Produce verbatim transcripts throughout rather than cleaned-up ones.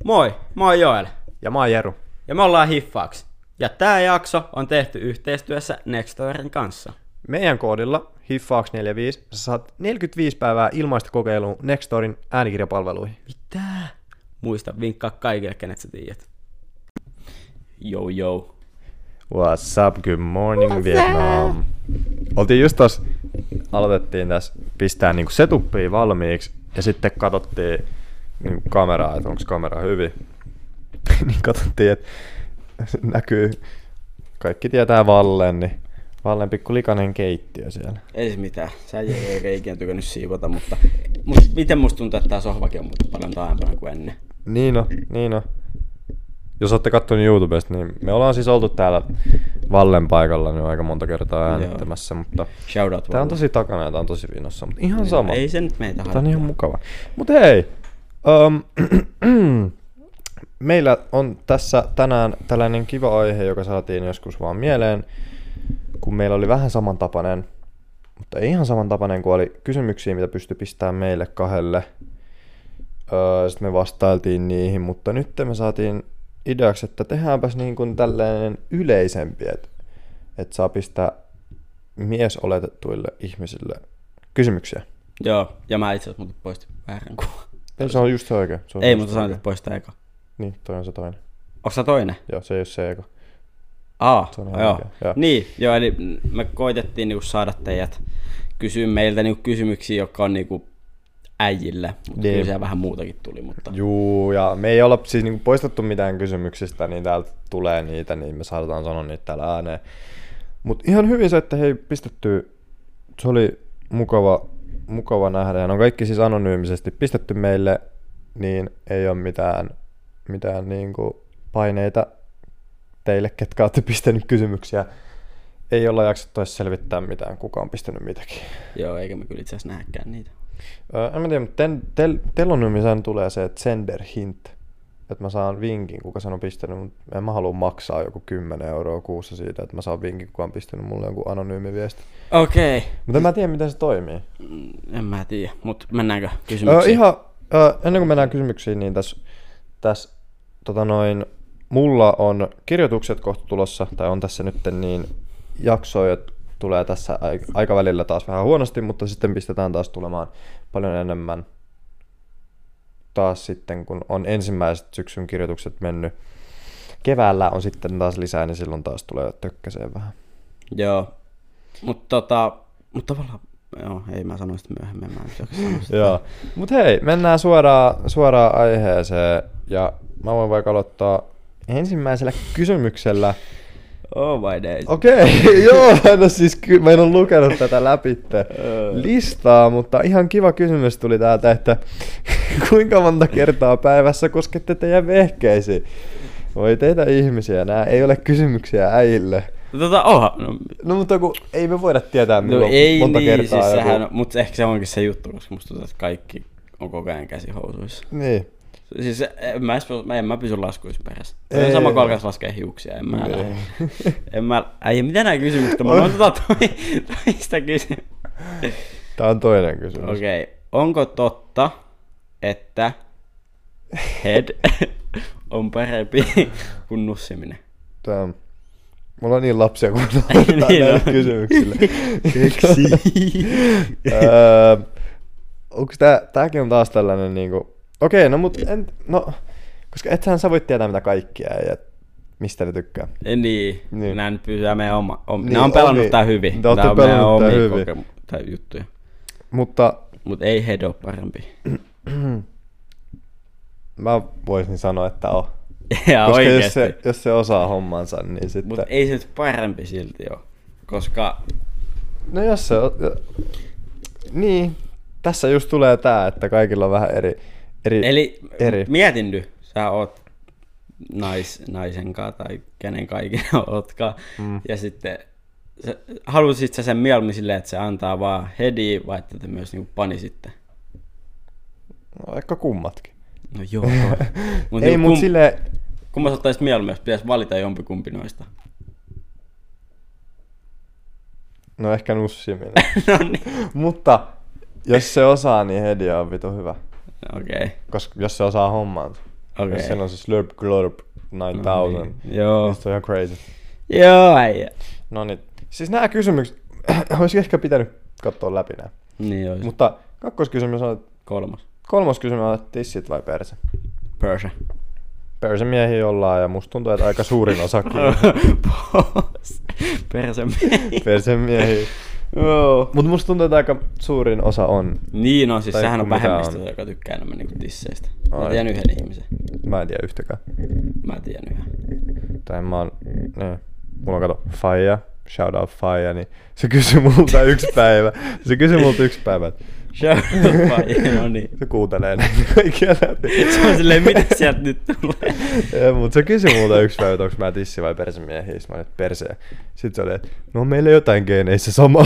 Moi, mä oon Joel. Ja mä oon Jeru. Ja me ollaan Hiffax. Ja tää jakso on tehty yhteistyössä Nextorin kanssa. Meidän koodilla hiffax neljäkymmentäviisi sä saat neljäkymmentäviisi päivää ilmaista kokeilua Nextorin äänikirjapalveluihin. Mitä? Muista vinkkaa kaikille, kenet sä tiedät. Yo yo. What's up, good morning Vietnam. Oltiin just tossa, aloitettiin tässä pistää niinku setupia valmiiksi ja sitten katsottiin niinku kameraa, että onko kamera hyvin. Niin katsottiin, että näkyy, kaikki tietää Vallen, niin Vallen pikku likainen keittiö siellä. Ei se mitään. Sä ei ikinä tykännyt siivota, mutta mut, miten musta tuntuu, että tää sohvakin on muuten paljon taaempana kuin ennen. Niin on, niin on. Jos olette katsoneet YouTubesta, niin me ollaan siis oltu täällä Vallen paikalla niin aika monta kertaa äänittämässä, mutta shoutout tää on tosi takana ja tää on tosi vinossa, mutta ihan sama. Ei se nyt meitä haittaa. Tää on ihan mukava. Mut hei, um, meillä on tässä tänään tällainen kiva aihe, joka saatiin joskus vaan mieleen, kun meillä oli vähän samantapainen, mutta ei ihan samantapainen, kun oli kysymyksiä, mitä pystyi pistämään meille kahdelle. Öö, Sitten me vastailtiin niihin, mutta nyt me saatiin ideaksi, että tehdäänpäs niin kuin tällainen yleisempi, että et saa pistää miesoletettuille ihmisille kysymyksiä. Joo, ja mä itse asiassa muuten poistin väärän kuvan. Ei, se on just se oikein. Se on ei, just mutta sanoit, että poistaa eka. Niin, toi on se toinen. Onko sä toinen? Joo, se ei ole se eka. Aa, joo. joo. Niin, joo, eli me koitettiin niinku saada teidät kysyä meiltä niinku kysymyksiä, jotka on niinku äijille, mutta niin. Kyllä siellä vähän muutakin tuli. Mutta... Juu, ja me ei olla siis niinku poistettu mitään kysymyksistä, niin täältä tulee niitä, niin me saatetaan sanoa niitä täällä ääneen. Mutta ihan hyvin se, että hei pistetty, se oli mukava, mukava nähdä, ja ne on kaikki siis anonyymisesti pistetty meille, niin ei ole mitään, mitään niinku paineita teille, ketkä olette pistänyt kysymyksiä. Ei olla jaksettu edes selvittää mitään, kuka on pistänyt mitäkin. Joo, eikä me kyllä itse asiassa nähdäkään niitä. Öö, en mä tiedä, mutta tel- telonyymisään tulee se, että sender hint. Että mä saan vinkin, kuka sen on pistänyt, mutta en mä halua maksaa joku kymmenen euroa kuussa siitä, että mä saan vinkin, kuka on pistänyt mulle jonkun anonyymi viesti. Okei. Okay. Mutta en mä tiedä, miten se toimii. En mä tiedä, mutta mennäänkö kysymyksiin? Öö, ihan, öö, ennen kuin mennään kysymyksiin, niin tässä täs, tota noin, mulla on kirjoitukset kohta tulossa, tai on tässä nyt niin jaksoja, tulee tässä aikavälillä taas vähän huonosti, mutta sitten pistetään taas tulemaan paljon enemmän taas sitten, kun on ensimmäiset syksyn kirjoitukset mennyt. Keväällä on sitten taas lisää, niin silloin taas tulee tökkäseen vähän. Joo, mutta tota, mut tavallaan, joo, ei mä sano sitä myöhemmin, mä en sano sitä. Joo, mut hei, mennään suoraan, suoraan aiheeseen, ja mä voin vaikka aloittaa ensimmäisellä kysymyksellä. Oh my days. Okei, okay, joo, mä en, siis, mä en ole lukenut tätä läpi listaa, mutta ihan kiva kysymys tuli täältä, että kuinka monta kertaa päivässä koskette teidän vehkeisiin? Voi teitä ihmisiä, nämä ei ole kysymyksiä äijille. Tota, oha. No, no mutta kun ei me voida tietää milloin no, ei monta niin, kertaa. Siis joku... sehän, mutta ehkä se onkin se juttu, koska musta tuntuu, että kaikki on koko ajan käsihousuissa. Niin. Siis en mä, mä, en mä pysy laskuissa perässä. Se on sama kuin alkaisi laskea hiuksia. En mä lähde. En mä... Äijä, mitä nää kysymykset on? Mä oon tota toista kysymystä. Tää on toinen kysymys. Okei. Okay. Onko totta, että head on parempi kuin nussiminen? Tää... Mulla on niin lapsia, kun aloitetaan niin näille kysymyksille. öö, onks tää... Tääkin on taas tällainen niinku... Okei, no mut en, no, koska ethän sä voit tietää mitä kaikkia ja mistä ne tykkää. Niin, niin. Nää nyt pysyä meidän oma, om, niin, nää on pelannut omi, tää hyvin. Te Nää on meidän omia kokemu- tai juttuja. Mutta... Mut ei head oo parempi. Mä voisin sanoa, että on. Ja koska oikeesti. jos se, jos se osaa hommansa, niin sitten... Mut ei se nyt parempi silti oo, koska... No jos se on... Niin, tässä just tulee tää, että kaikilla on vähän eri... eri Eli eri. mietin nyt, sä oot nais, naisen kanssa tai kenen kaiken ootkaan, mm. ja sitten sä, halusit sä sen mieluummin silleen, että se antaa vaan headiä, vai että te myös niinku panisitte? No ehkä kummatkin. No joo. Mut ei niin, mut kum, silleen... Kumma sä ottaisit mieluummin, jos pitäisi valita jompikumpi noista? No ehkä nussiminen. No niin. Mutta jos se osaa, niin hedia on vitu hyvä. Okei. Okay. Koska jos se osaa hommansa. Okei. Jos siellä on se Slurp Glurp nine thousand. No niin. Joo. Se on ihan crazy. Joo, äijä. No niin. Siis nämä kysymykset, olisi ehkä pitänyt katsoa läpi nämä. Niin olisi. Mutta kakkoskysymys on, että Kolmas. kolmas kysymys on, että tissit vai perse? Perse. Persemiehiä ollaan ja musta tuntuu, että aika suurin osakin. Persemiehiä. Persemiehiä. Joo. Mut musta tuntuu, että aika suurin osa on. Niin on, siis Tai sehän on mitä vähemmistö, on. joka tykkää enemmän niinku tisseistä. Mä Ai. tiedän yhden ihmisen. Mä en tiedä yhtäkään. Mä tiedän yhden. Tai mä oon, niin. Mulla on kato Faija, shout out Faija, niin se kysyi multa yksi päivä. Se kysyi multa yksi päivä. Shout out Faija, no niin. Se kuuntelee näitä kaikkia läpi. Se on silleen, mitä sieltä nyt tulee? Ja, mut se kysyi multa yksi päivä, että onko mä tissi vai persemiehiä. Mä olin, että perse. Sitten se oli, että no meillä jotain geeneissä samaa.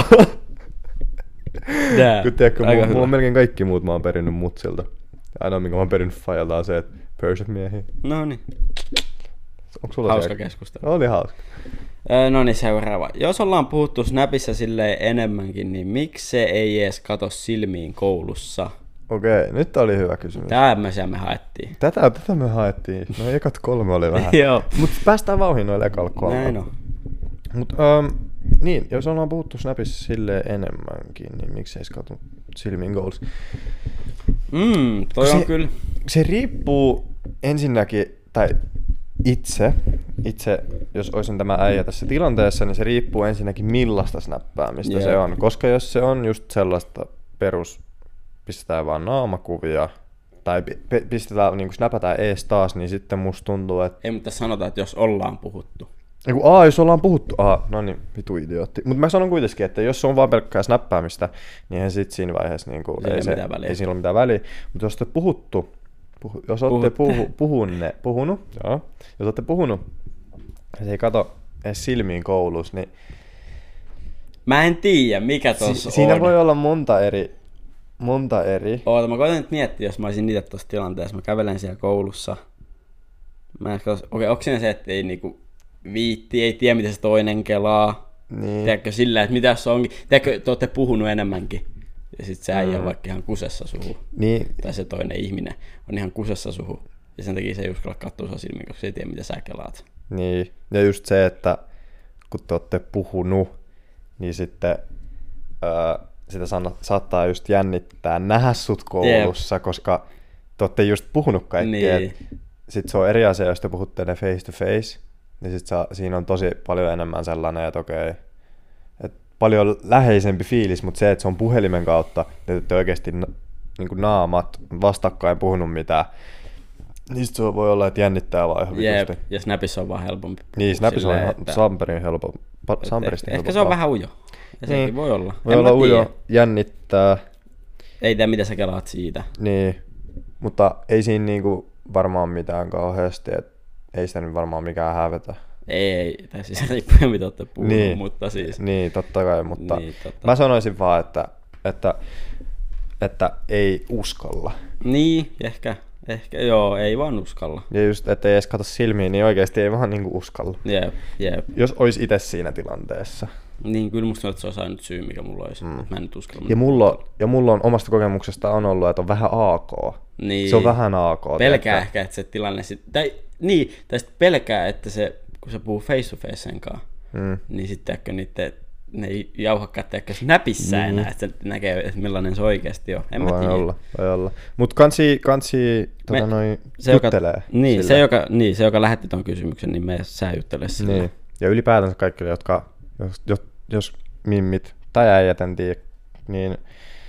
Tää. Kun tiedätkö, Aika mulla, hyvä. mulla on melkein kaikki muut mä oon perinnyt mutsilta. Ainoa minkä mä oon perinnyt Fajalta on se, että persemiehiä. No niin. Onko sulla Hauska siellä? keskustelu. Oli hauska. Öö, no niin, seuraava. Jos ollaan puhuttu Snapissa silleen enemmänkin, niin miksi se ei edes kato silmiin koulussa? Okei, nyt oli hyvä kysymys. Tämmöisiä me haettiin. Tätä, tätä me haettiin. No ekat kolme oli vähän. Joo. Mut päästään vauhin noille ekalla kolme. Näin on. Mut ähm, niin, jos ollaan puhuttu Snapissa silleen enemmänkin, niin miksei se kato silmiin goals? Mm, toi Se- on kyllä. Se riippuu ensinnäkin, tai itse, itse, jos olisin tämä äijä tässä tilanteessa, niin se riippuu ensinnäkin millaista snappäämistä Jep. se on. Koska jos se on just sellaista perus, pistetään vaan naamakuvia, tai pi- pi- pistetään, niin kuin snapataan ees taas, niin sitten musta tuntuu, että Ei, mutta sanotaan, että jos ollaan puhuttu. Eiku, aa, jos ollaan puhuttu, aa, no niin, vitu idiootti. Mutta mä sanon kuitenkin, että jos se on vaan pelkkää snappäämistä, niin eihän sit siinä vaiheessa niinku, Siinä ei ei, ole se, mitään väliä. ei siinä ole mitään väliä. Mutta jos olette puhuttu, puhu, jos olette Puhutte. puhu, puhunne, puhunut, joo, jos olette puhunut, ja se ei kato edes silmiin koulussa, niin Mä en tiedä, mikä tossa si- on. siinä voi olla monta eri, monta eri. Oota, mä koitan nyt miettiä, jos mä olisin itse tossa tilanteessa. Mä kävelen siellä koulussa. Mä en katso, okei, onko siinä se, että ei niinku viitti, ei tiedä mitä se toinen kelaa. Niin. Tiedätkö sillä, että mitä se onkin. Tiedätkö, te ootte puhunut enemmänkin. Ja sit se äijä on Mm. vaikka ihan kusessa suhu. Niin, Tai se toinen ihminen on ihan kusessa suhu. Ja sen takia se ei uskalla katsoa sua silmiin, koska se ei tiedä mitä sä kelaat. niin, ja just se, että kun te olette puhunut, niin sitten öö, sitä sana, saattaa just jännittää nähdä sut koulussa, yep. koska te olette just puhunut kaikkea. Niin. Sitten se on eri asia, jos te puhutte ne face to face, niin sit saa, siinä on tosi paljon enemmän sellainen, että okei, että paljon läheisempi fiilis, mutta se, että se on puhelimen kautta, te ette oikeasti na, niin kuin naamat vastakkain puhunut mitään, niin sit se voi olla, että jännittää vaan ihan Jep, vitusti. ja Snapissa on vaan helpompi. Niin, Snapissa on silleen, ihan että- Samperin helppo. Pa- Samperista Ehkä se on vähän ujo. Ja sekin Niin. voi olla. Voi En olla mä tiedä. ujo, jännittää, Ei tiedä mitä sä kelaat siitä. niin, mutta ei siinä niinku varmaan mitään kauheasti, et ei sitä nyt varmaan mikään hävetä. Ei, tai siis riippuu mitä olette puhunut, Niin. mutta siis. Niin, totta kai, mutta Niin, totta. mä sanoisin vaan, että, että, että ei uskalla. Niin, ehkä, ehkä, joo, ei vaan uskalla. Ja just, ettei edes katso silmiin, niin oikeasti ei vaan niinku uskalla. Jep, jep. Jos ois itse siinä tilanteessa. Niin, kyllä musta tuntuu, että se olisi ainut syy, mikä mulla olisi. Mm. Mä en nyt uskalla. Ja mulla, ja mulla on omasta kokemuksesta on ollut, että on vähän A K. Niin. Se on vähän A K. Pelkää tiedätkö? ehkä, että se tilanne sit, tai niin, tai sit pelkää, että se, kun se puhuu face to faceen kanssa, Mm. niin sitten niitä, ne ei jauhakaan tehdä näpissä Niin. enää, että se näkee, että millainen se oikeasti on. En mä Voi tiedä. olla, voi olla. Mut kansi, kansi tota Me- noin, Se, joka, juttelee. niin, sillä. se, joka, niin, se, joka lähetti ton kysymyksen, niin me sä juttele sillä. Niin. Ja ylipäätänsä kaikille, jotka, jos, jos, jos mimmit tai äijät en tiedä, niin,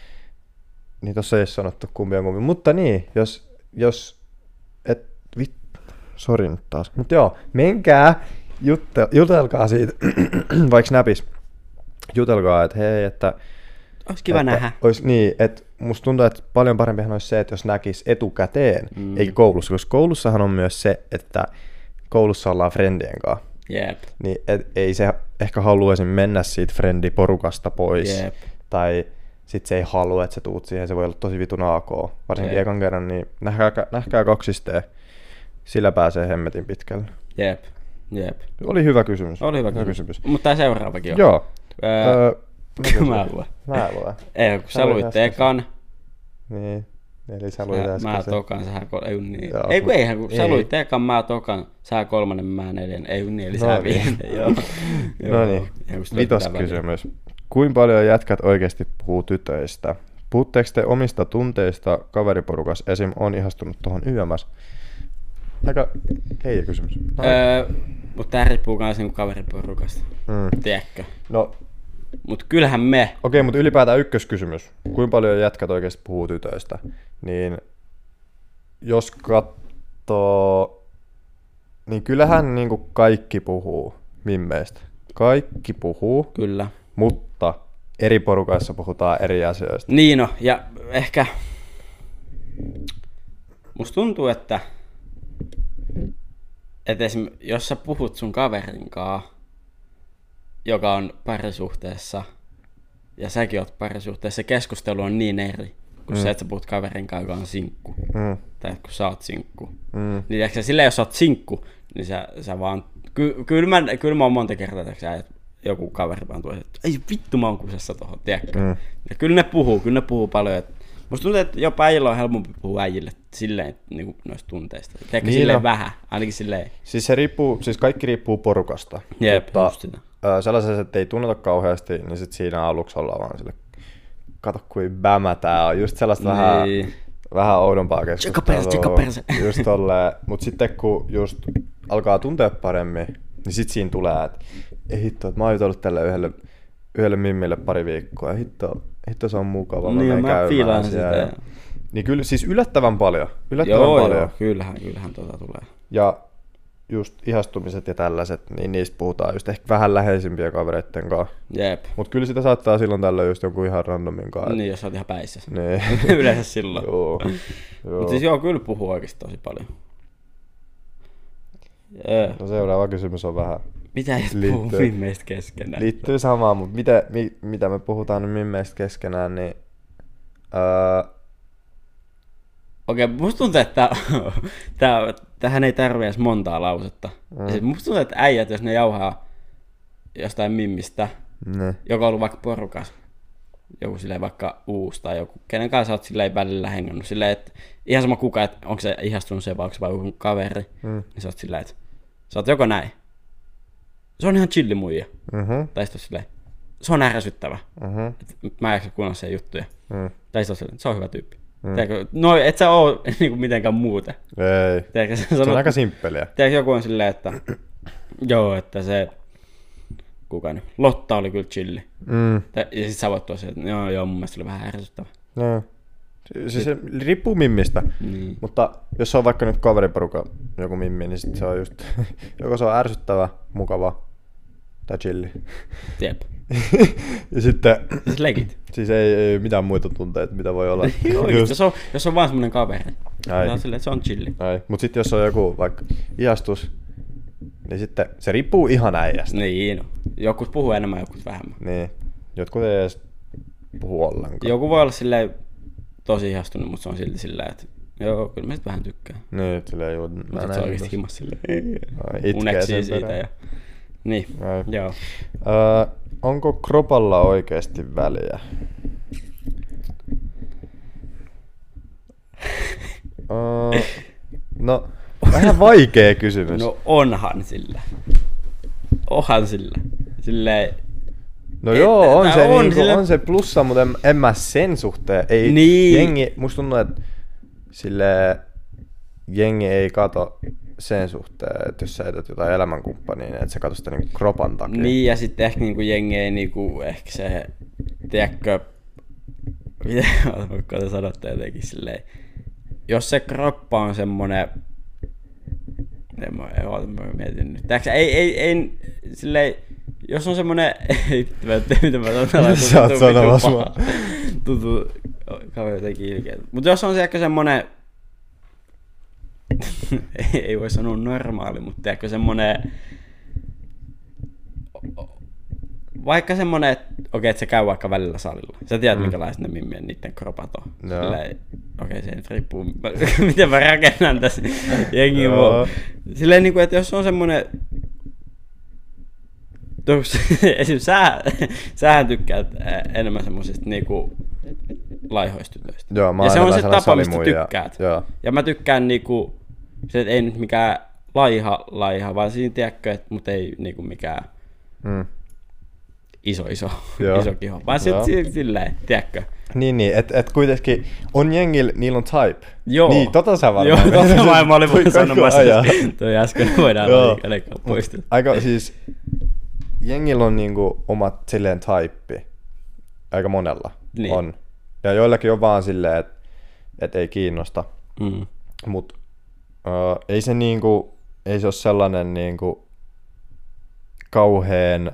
niin tossa ei sanottu kumpi on kumpi. Mutta niin, jos, jos et, vit, sori nyt taas. Mut joo, menkää, jutte, jutelkaa siitä, vaikka näpis, jutelkaa, että hei, että Olisi kiva että nähdä. Ois, niin, että musta tuntuu, että paljon parempihan olisi se, että jos näkisi etukäteen, Mm. eikä koulussa, koska koulussahan on myös se, että koulussa ollaan friendien kanssa. Jep. Niin et, ei se ehkä haluaisi mennä siitä friendiporukasta pois. Jep. Tai sit se ei halua, että sä tuut siihen. Se voi olla tosi vitun A K. Varsinkin Jep. ekan kerran, niin nähkää, nähkää kaksisteen. Sillä pääsee hemmetin pitkälle. Jep. Jep. Oli hyvä kysymys. Oli hyvä kysymys. Mutta tää seuraavakin on. Joo. Öö, Öö, mä luen. Mä luen. Ei, kun Sä sä luit luit äsken. ekan. Niin. Eli sä luit Sä, äsken mä sen. tokan, sä kol... Ei, niin. Joo, ei kun eihän, kun sä ei. luit ekan, mä tokan, sä kolmannen, mä neljän. Ei kun niin, eli No sä niin. viiden. Joo. No niin, vitos kysymys. Kuinka paljon jätkät oikeasti puhuu tytöistä? Puhutteeko te omista tunteista kaveriporukas? Esim. On ihastunut tuohon Y M S. Aika heijä kysymys. No, Öö, mutta tää riippuu kans niinku kaveriporukasta. mm. Tiedätkö? no Mut kyllähän me. okei, mutta ylipäätään ykköskysymys. Kuinka paljon jätkät oikeasti puhuu tytöistä? Niin jos katsoo, niin kyllähän niinku kaikki puhuu mimmeistä. Kaikki puhuu, Kyllä. mutta eri porukaissa puhutaan eri asioista. Niin no, ja ehkä musta tuntuu, että et esim, jos sä puhut sun kaverinkaa, joka on parisuhteessa, ja säkin oot parisuhteessa, se keskustelu on niin eri, kun mm. se, että sä puhut kaverinkaan, joka on sinkku, Mm. tai kun sä oot sinkku. Mm. Niin ehkä silleen, jos sä oot sinkku, niin sä, sä vaan, ky, kyllä, mä, kyllä mä oon monta kertaa, että joku kaveri vaan tuo, että ei vittu, mä oon kusessa tohon, tiedätkö? Mm. Ja kyllä ne puhuu, kyllä ne puhuu paljon. Et musta tuntuu, että jopa äijillä on helpompi puhua äijille silleen niin kuin noista tunteista. Tiedätkö, Niin silleen on. vähän, ainakin silleen. Siis se riippuu, siis kaikki riippuu porukasta. Jep, mutta just sitä. ö, sellaiset, että ei tunneta kauheasti, niin sit siinä aluksi ollaan vaan sille, kato kuin bämä tää on. Just sellaista vähän, Niin. vähän oudompaa keskustelua. Tsika perse, tsika perse. Just tolleen. Mut sitten kun just alkaa tuntea paremmin, niin sit siinä tulee, että ei hitto, että mä oon jutellut tälle yhdelle, yhdelle mimmille pari viikkoa. Ja hitto, hitto se on mukava. Niin, menen mä käymään fiilaan siellä. sitä. Ja, niin kyllä, siis yllättävän paljon. Yllättävän Joo, paljon. joo, kyllähän, kyllähän tota tulee. Ja just ihastumiset ja tällaiset, niin niistä puhutaan just ehkä vähän läheisimpien kavereitten kanssa. Jep. Mut kyllä sitä saattaa silloin tällöin just jonkun ihan randomin kanssa. Niin, jos sä oot ihan päissä. Niin. Yleensä silloin. Joo. Joo. Mut siis joo, kyllä puhuu oikeesti tosi paljon. Joo. No seuraava kysymys on vähän, Mitä ei puhuu liittyy- mimmeistä keskenään? liittyy samaan, mutta mitä, mi, mitä me puhutaan nyt mimmeistä keskenään, niin öö, Okei, musta tuntuu, että tää, tähän ei tarvi edes montaa lausetta. Mm. Mm. Musta tuntuu, että äijät, jos ne jauhaa jostain mimmistä, ne. joka on ollut vaikka porukas, joku silleen vaikka uusi tai joku, kenen kanssa oot silleen välillä hengannut, silleen, että ihan sama kuka, että onko se ihastunut se vai onko se vai joku kaveri, Mm. niin sä oot silleen, että sä oot joko näin, se on ihan chilli muija, Mhm. tai sit oot silleen, se on ärsyttävä, Mhm. että mä en jaksa kuunnella sen juttuja, Mm. tai sit oot silleen, se on hyvä tyyppi. Mm. Tiedätkö, no et sä oo niinku mitenkään muuten. Ei. Tiedätkö, sä Se on sanot, aika simppeliä. tiedätkö, joku on silleen, että joo, että se, kuka nyt, Lotta oli kyllä chilli. Mm. Ja sit sä voit tuossa, että joo, joo, mun mielestä se oli vähän ärsyttävä. No. Siis se riippuu mimmistä. Niin. Mutta jos se on vaikka nyt kaveriporuka joku mimmi, niin sit se on just, joko se on ärsyttävä, mukava tai chilli. Jep. Ja sitten, Siis legit. siis ei, ei mitään muita tunteita, mitä voi olla. Joo, jos, on, jos on vaan semmonen kaveri. Ai. Se on silleen, että se on chilli. Ai. Mut sitten jos on joku vaikka ihastus, niin sitten se riippuu ihan äijästä. Niin, no. Jokut puhuu enemmän, jokut vähemmän. Niin. Jotkut ei edes puhu ollenkaan. Joku voi olla silleen tosi ihastunut, mutta se on silti silleen, että joo, kyllä mä sit vähän tykkään. Niin, silleen juu. Mutta sit se on oikeesti himas silleen. Ai, itkee Uneksii sen siitä perään. ja... Niin, Ai. joo. Öö, onko kropalla oikeesti väliä? öö, no, vähän vaikea kysymys. No onhan sillä. Onhan sillä. Silleen... No Et- joo, on tää se, on niinku, sillä- on se plussa, mutta en, en mä sen suhteen. Ei, Niin. jengi, musta tuntuu, että sille jengi ei kato sen suhteen, että jos sä etät jotain elämänkumppania, niin et sä kato sitä niinku kropan takia. Niin, ja sitten ehkä niinku jengi ei niinku, ehkä se, tiedätkö, miten voiko te sanotte jotenkin silleen, jos se kroppa on semmonen, en mä, oota, mä mietin nyt, tiedätkö, ei, ei, ei, silleen, jos on semmonen, ei vittu, mä en tiedä, mitä mä sanon, Sä oot sanomassa mua. tuntuu kaveri jotenkin ilkeä. Mut jos on se ehkä semmonen, ei, ei voi sanoa normaali, mutta ehkä semmonen, vaikka semmonen, että okei, että se käy vaikka välillä salilla. Sä tiedät, mm. minkälaiset ne mimmien niitten kropat on. Joo. Silleen, okei, se nyt riippuu, miten mä rakennan tässä jengi Joo. voi. Silleen, niin kuin, että jos on semmonen, tuossa, esim. Sä, sähän tykkäät enemmän semmosista niinku laihoista tytöistä. Joo, mä ja se on se sellainen tapa, mistä salimuija. tykkäät. Joo. Ja mä tykkään niinku, se ei nyt mikään laiha, laiha, vaan siinä tiedätkö, että mut ei niinku mikään Mm. iso, iso, Joo. iso kiho. Vaan sit Joo. silleen, tiedätkö. Niin, niin että et kuitenkin on jengillä, niillä on type. Joo. Niin, tota sä varmaan. Joo, tota mä, mä olin Toi vaan sanomassa, koko ajan. että toi äsken voidaan Joo. leikkaa poistaa. Aika siis, jengillä on niinku omat silleen type. Aika monella Niin. on. Ja joillakin on vaan silleen, että et ei kiinnosta. Mm. Mut uh, ei se niinku, ei se ole sellainen niinku kauheen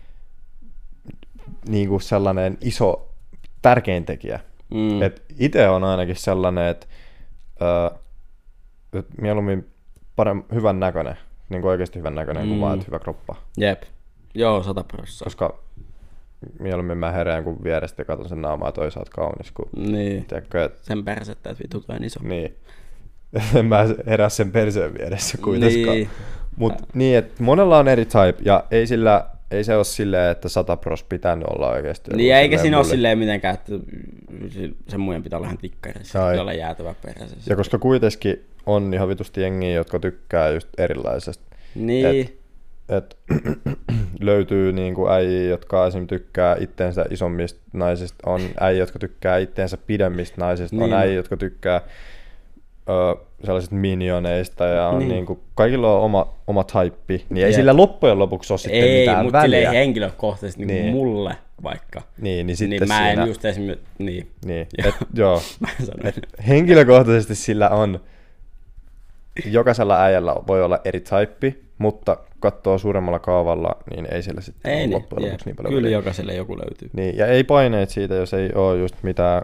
niinku sellainen iso tärkein tekijä. Mm. Et ite on ainakin sellainen, että uh, et mieluummin parem, hyvän näköinen, niinku oikeasti hyvän näköinen mm. kuin vaan, että hyvä kroppa. Jep. Joo, sata prosenttia. Koska mieluummin mä herään, kun vierestä katson sen naamaa, että oi sä oot kaunis. Kun, Niin. tiedätkö, et, Sen persettä, että vittu toi on iso. niin. En mä herää sen perseen vieressä kuitenkaan. Niin. Mut niin, että monella on eri type, ja ei, sillä, ei se ole silleen, että sata pros pitänyt olla oikeasti. Niin, eikä siinä ole mulle. silleen mitenkään, että sen muijan pitää olla ihan tikkarissa. Ai. Pitää olla jäätävä peräisessä. Ja koska kuitenkin on ihan vitusti jengiä, jotka tykkää just erilaisesta. Niin. Et, et löytyy niinku äijä, jotka esim. Tykkää itteensä isommista naisista, on äijä, jotka tykkää itteensä pidemmistä naisista, niin. on äijä, jotka tykkää ö, sellaisista minioneista ja on niin. niinku, kaikilla on oma, oma type, niin ei Jep. sillä loppujen lopuksi ole sitten Ei, mitään mutta väliä. silleen henkilökohtaisesti niin. Niin. mulle vaikka. Niin, niin sitten Niin mä siinä, en just esimerkiksi, niin. niin, Joo. et, joo, Mä sanoin. et henkilökohtaisesti sillä on, jokaisella äijällä voi olla eri type, mutta katsoo suuremmalla kaavalla, niin ei sillä sitten Ei ole niin, loppujen jep. lopuksi niin paljon Kyllä väliä. jokaiselle joku löytyy. Niin, ja ei paineet siitä, jos ei ole just mitään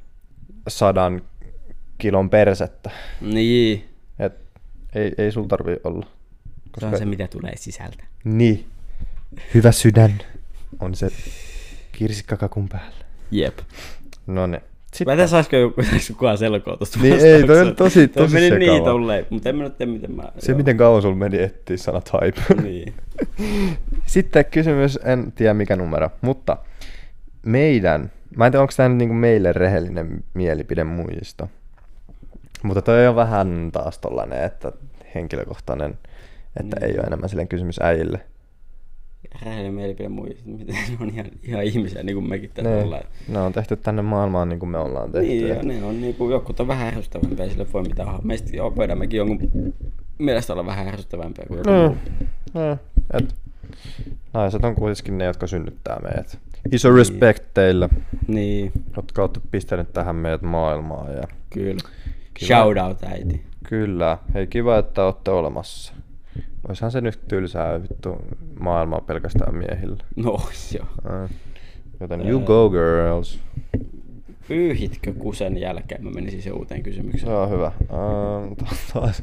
sadan kilon persettä. Niin. Et ei, ei sul tarvii olla. Se on se, mitä tulee sisältä. Niin. Hyvä sydän on se kirsikkakakun päällä. Jep. No ne. Mä en tiedä, saisiko joku kukaan selkoa tosta Niin ei, toi on tosi, toi tosi meni niin sekava. tolleen, mutta en mä nyt tiedä, miten mä... Se, joo. miten kauan sulla meni etsiä sana type. Niin. Sitten kysymys, en tiedä mikä numero, mutta meidän, mä en tiedä onko tämä nyt niinku meille rehellinen mielipide muista, mutta toi on vähän taas tollanen, että henkilökohtainen, että Mm. ei ole enemmän silleen kysymys äijille. Rehellinen mielipide muista, miten ne on ihan, ihan ihmisiä, niin kuin mekin tässä Ne, ollaan. ne on tehty tänne maailmaan niin kuin me ollaan tehty. Niin, ja ne on niinku, jokut on vähän ärsyttävämpiä, sille voi mitään olla. Meistä jo, voidaan mekin jonkun mielestä olla vähän ärsyttävämpiä kuin joku No, muu. no, et, naiset on kuitenkin ne, jotka synnyttää meidät. Iso respect teille, Niin, jotka olette pistäneet tähän meidät maailmaan. Ja kyllä. Kiva. Shout out äiti. kyllä, hei kiva, että olette olemassa. Oishan se nyt tylsää vittu maailmaa pelkästään miehillä. No, joo. Äh. Joten you go girls. Pyyhitkö kusen jälkeen? Mä menisin se uuteen Se kysymykseen. on hyvä. Uh, taas.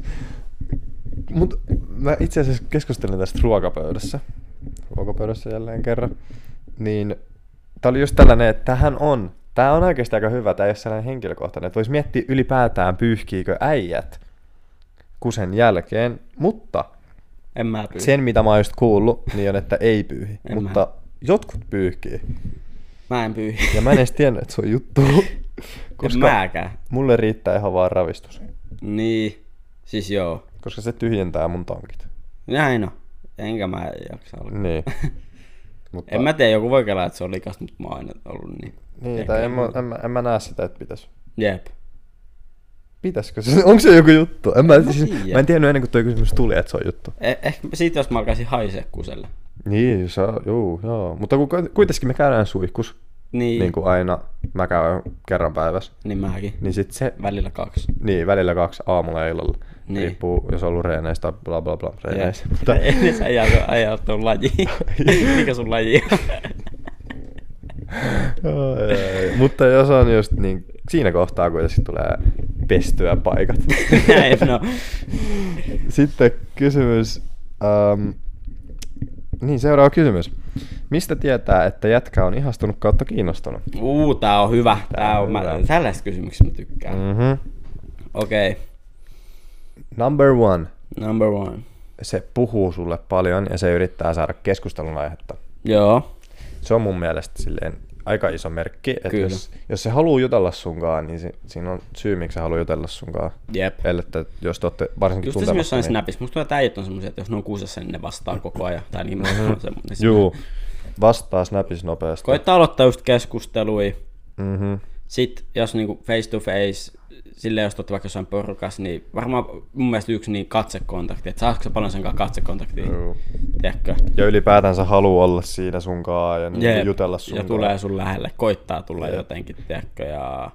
Mut mä itse asiassa keskustelin tästä ruokapöydässä. Ruokapöydässä jälleen kerran. Niin tää oli just tällainen, että tämähän on. Tää on oikeasti aika hyvä. Tää ei ole sellainen henkilökohtainen. Että vois miettiä ylipäätään pyyhkiikö äijät kusen jälkeen. Mutta En mä pyyhi. sen mitä mä oon just kuullut, niin on, että ei pyyhi. En mutta mä. jotkut pyyhkii. Mä en pyyhi. Ja mä en edes tiennyt, että se on juttu. Koska... En mäkään. mulle riittää ihan vaan ravistus. Niin, siis joo. Koska se tyhjentää mun tankit. Näin on. Enkä mä jaksa alkaa. Niin. Mutta, En mä tiedä, joku voi kelaa, että se on likas, mutta mä oon aina ollut niin. niin, Ehkä tai en, en mä, muuta. en, mä, en mä näe sitä, että pitäis. Jep. Pitäisikö se? Onko se joku juttu? En mä, En mä siis, tiedä. mä en tiennyt ennen kuin tuo kysymys tuli, että se on juttu. Eh- ehkä siitä, jos mä alkaisin haisee kuselle. Niin, se on, juu, joo. Mutta kun kuitenkin me käydään suihkus, Niin, niin kuin aina, mä käyn kerran päivässä, niin mäkin. niin sit se, Välillä kaksi. niin välillä kaksi aamulla ja illalla. Niin. Riippuu, jos on ollut reeneistä, bla bla bla, reeneistä. Mutta... Mutta, Ennen sä ajaa, ajaa tuon laji. Mikä sun laji on? Ai, ai. Mutta jos on just niin, siinä kohtaa kuitenkin tulee pestyä paikat. Näin, no. Sitten kysymys, ähm, niin seuraava kysymys. Mistä tietää, että jätkä on ihastunut kautta kiinnostunut? Uu, tää on hyvä. Tää, Tää on, on mä, hyvä. tällaista kysymyksistä mä tykkään. Mm. Mm-hmm. Okei, okay. Number one. Number one. Se puhuu sulle paljon ja se yrittää saada keskustelun aihetta. Joo. Se on mun mielestä silleen aika iso merkki, että jos, jos se haluaa jutella sunkaan, niin si, siinä on syy, miksi se haluaa jutella sunkaan. Jep. Eli että jos te olette varsinkin just tuntemassa. Just jossain niin... Snapissa, musta tuntuu, että äijät on semmoisia, että jos ne on kuusessa, niin ne vastaa koko ajan. Tai niin mm-hmm. on semmoinen. Juu, vastaa Snapissa nopeasti. Koittaa aloittaa just keskustelui. Mm-hmm. Sitten jos niinku face to face, silleen jos olette vaikka jossain porukassa, niin varmaan mun mielestä yksi niin katsekontakti, että saatko sä paljon sen kanssa katsekontaktia, Joo. tiedätkö? Ja ylipäätänsä haluaa olla siinä sunkaan ja niin jutella sunkaan. Ja tulee sun lähelle, koittaa tulla Jeep. jotenkin, tiedätkö, ja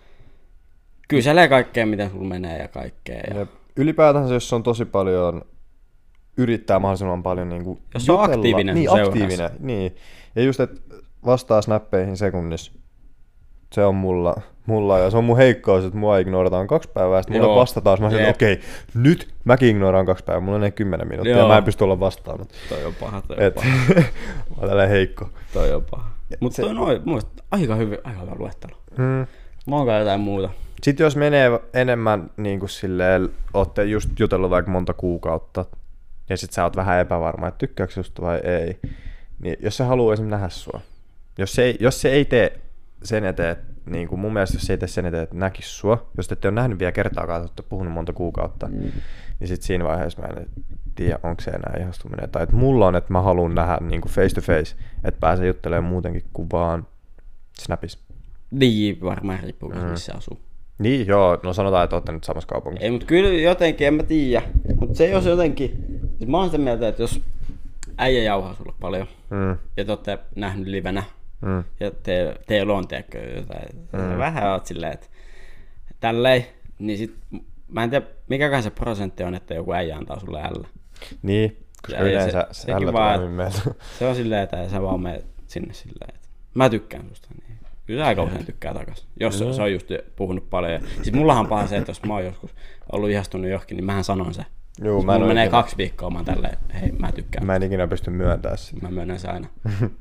kyselee kaikkea, miten sulla menee ja kaikkea. Ja... Ylipäätänsä, jos on tosi paljon, yrittää mahdollisimman paljon niin kuin jos on aktiivinen niin, aktiivinen, niin. Ja just, että vastaa snappeihin sekunnissa. Se on mulla, mulla ja se on mun heikkous, että mua ignorataan kaksi päivää, sitten mulle vastataan, mä sanoin, okei, okay, nyt mäkin ignoraan kaksi päivää, mulla on ne kymmenen minuuttia, Joo. ja mä en pysty olla vastaamatta. Toi on paha, toi on Et, paha. mä oon tälleen heikko. Toi on paha. Mutta toi on noin, mun mielestä aika hyvä, aika hyvä luettelo. Mm. Mä oonkaan jotain muuta. Sitten jos menee enemmän niin kuin silleen, ootte just jutellut vaikka monta kuukautta, ja sit sä oot vähän epävarma, että tykkääkö susta vai ei, niin jos se haluaa esimerkiksi nähdä sua, jos se ei, jos se ei tee sen eteen, niin kuin mun mielestä jos se ei tee sen eteen, että näkisi sua, jos te ette ole nähnyt vielä kertaakaan, että olette puhunut monta kuukautta, mm. niin sit siinä vaiheessa mä en tiedä, onko se enää ihastuminen. Tai että mulla on, että mä haluan nähdä niin kuin face to face, että pääsee juttelemaan muutenkin kuin vaan Snapissa. Niin, varmaan riippuu, mm. missä asuu. Niin, joo, no sanotaan, että olette nyt samassa kaupungissa. Ei, mutta kyllä jotenkin, en mä tiedä. Mutta se jos jotenkin, mä oon sitä mieltä, että jos äijä jauhaa sulle paljon, mm. ja te olette nähnyt livenä, Mm. ja te, teillä on tiedäkö jotain, mm. vähän oot silleen, että tälleen, niin sit mä en tiedä mikäkään se prosentti on, että joku äijä antaa sulle ällä. Niin, koska ja yleensä se, se ällä tulee hyvin meiltä. Se on silleen, että sä vaan menet sinne silleen, että mä tykkään susta. Niin. Kyllä sä aika usein tykkää takas, jos mm. se on just puhunut paljon. Ja siis mullahan paha se, että jos mä oon joskus ollut ihastunut johonkin, niin mähän sanon se. Juu, mä mulla menee ikinä... kaksi viikkoa, mä oon tälleen, hei mä tykkään. Mä en ikinä pysty myöntämään sitä. Mä myönnän se aina.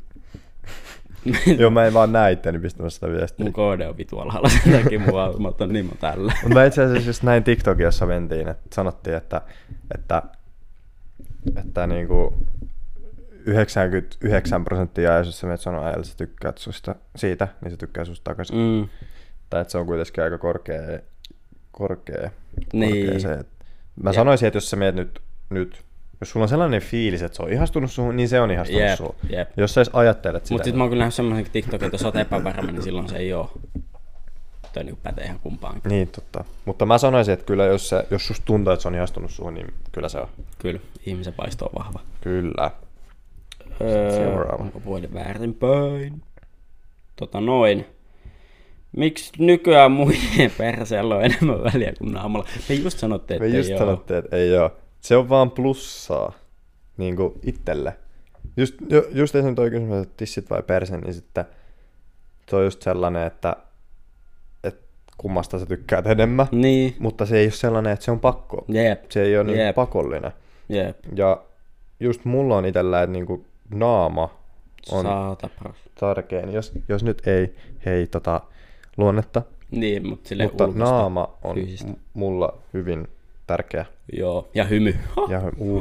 Joo, mä en vaan näe itteni pistämässä sitä viestiä. Mun koode on vitu alhaalla sen takia, mua, mä otan niin mä tällä. Mutta mä itse asiassa just näin TikTokin, jossa mentiin, että sanottiin, että, että, että niinku yhdeksänkymmentäyhdeksän prosenttia, jos sä menet sanoa äijälle, että sä tykkäät susta siitä, niin se tykkää susta takaisin. Mm. Tai että se on kuitenkin aika korkea, korkea, niin. korkea se. Että mä Jep. sanoisin, että jos sä menet nyt, nyt jos sulla on sellainen fiilis, että se on ihastunut suhun, niin se on ihastunut yep, suhun. Yep. Jos sä edes ajattelet sitä. Mutta sit mä oon kyllä nähnyt semmoisen TikTokin, että jos oot epävarma, niin silloin se ei oo. Toi niinku pätee ihan kumpaankin. Niin, totta. Mutta mä sanoisin, että kyllä jos, se, jos susta tuntuu, että se on ihastunut suhun, niin kyllä se on. Kyllä, ihmisen paisto on vahva. Kyllä. Öö, onko puolin väärinpäin? Tota noin. Miksi nykyään muiden perseellä on enemmän väliä kuin naamalla? Me just sanottiin, että Me ei just sanottiin, että ei oo. Se on vaan plussaa niin kuin itselle. Just, just esimerkiksi toi kysymys, että tissit vai perse, niin sitten se on just sellainen, että, että kummasta sä tykkäät enemmän. Niin. Mutta se ei ole sellainen, että se on pakko. Jep. Se ei ole niin Jep. pakollinen. Jep. Ja just mulla on itsellä, että niin kuin naama on tärkein. Jos, jos nyt ei hei tota luonnetta, niin, mutta, mutta naama on fyysistä. Mulla hyvin tärkeä. Joo, ja hymy. Ja uh.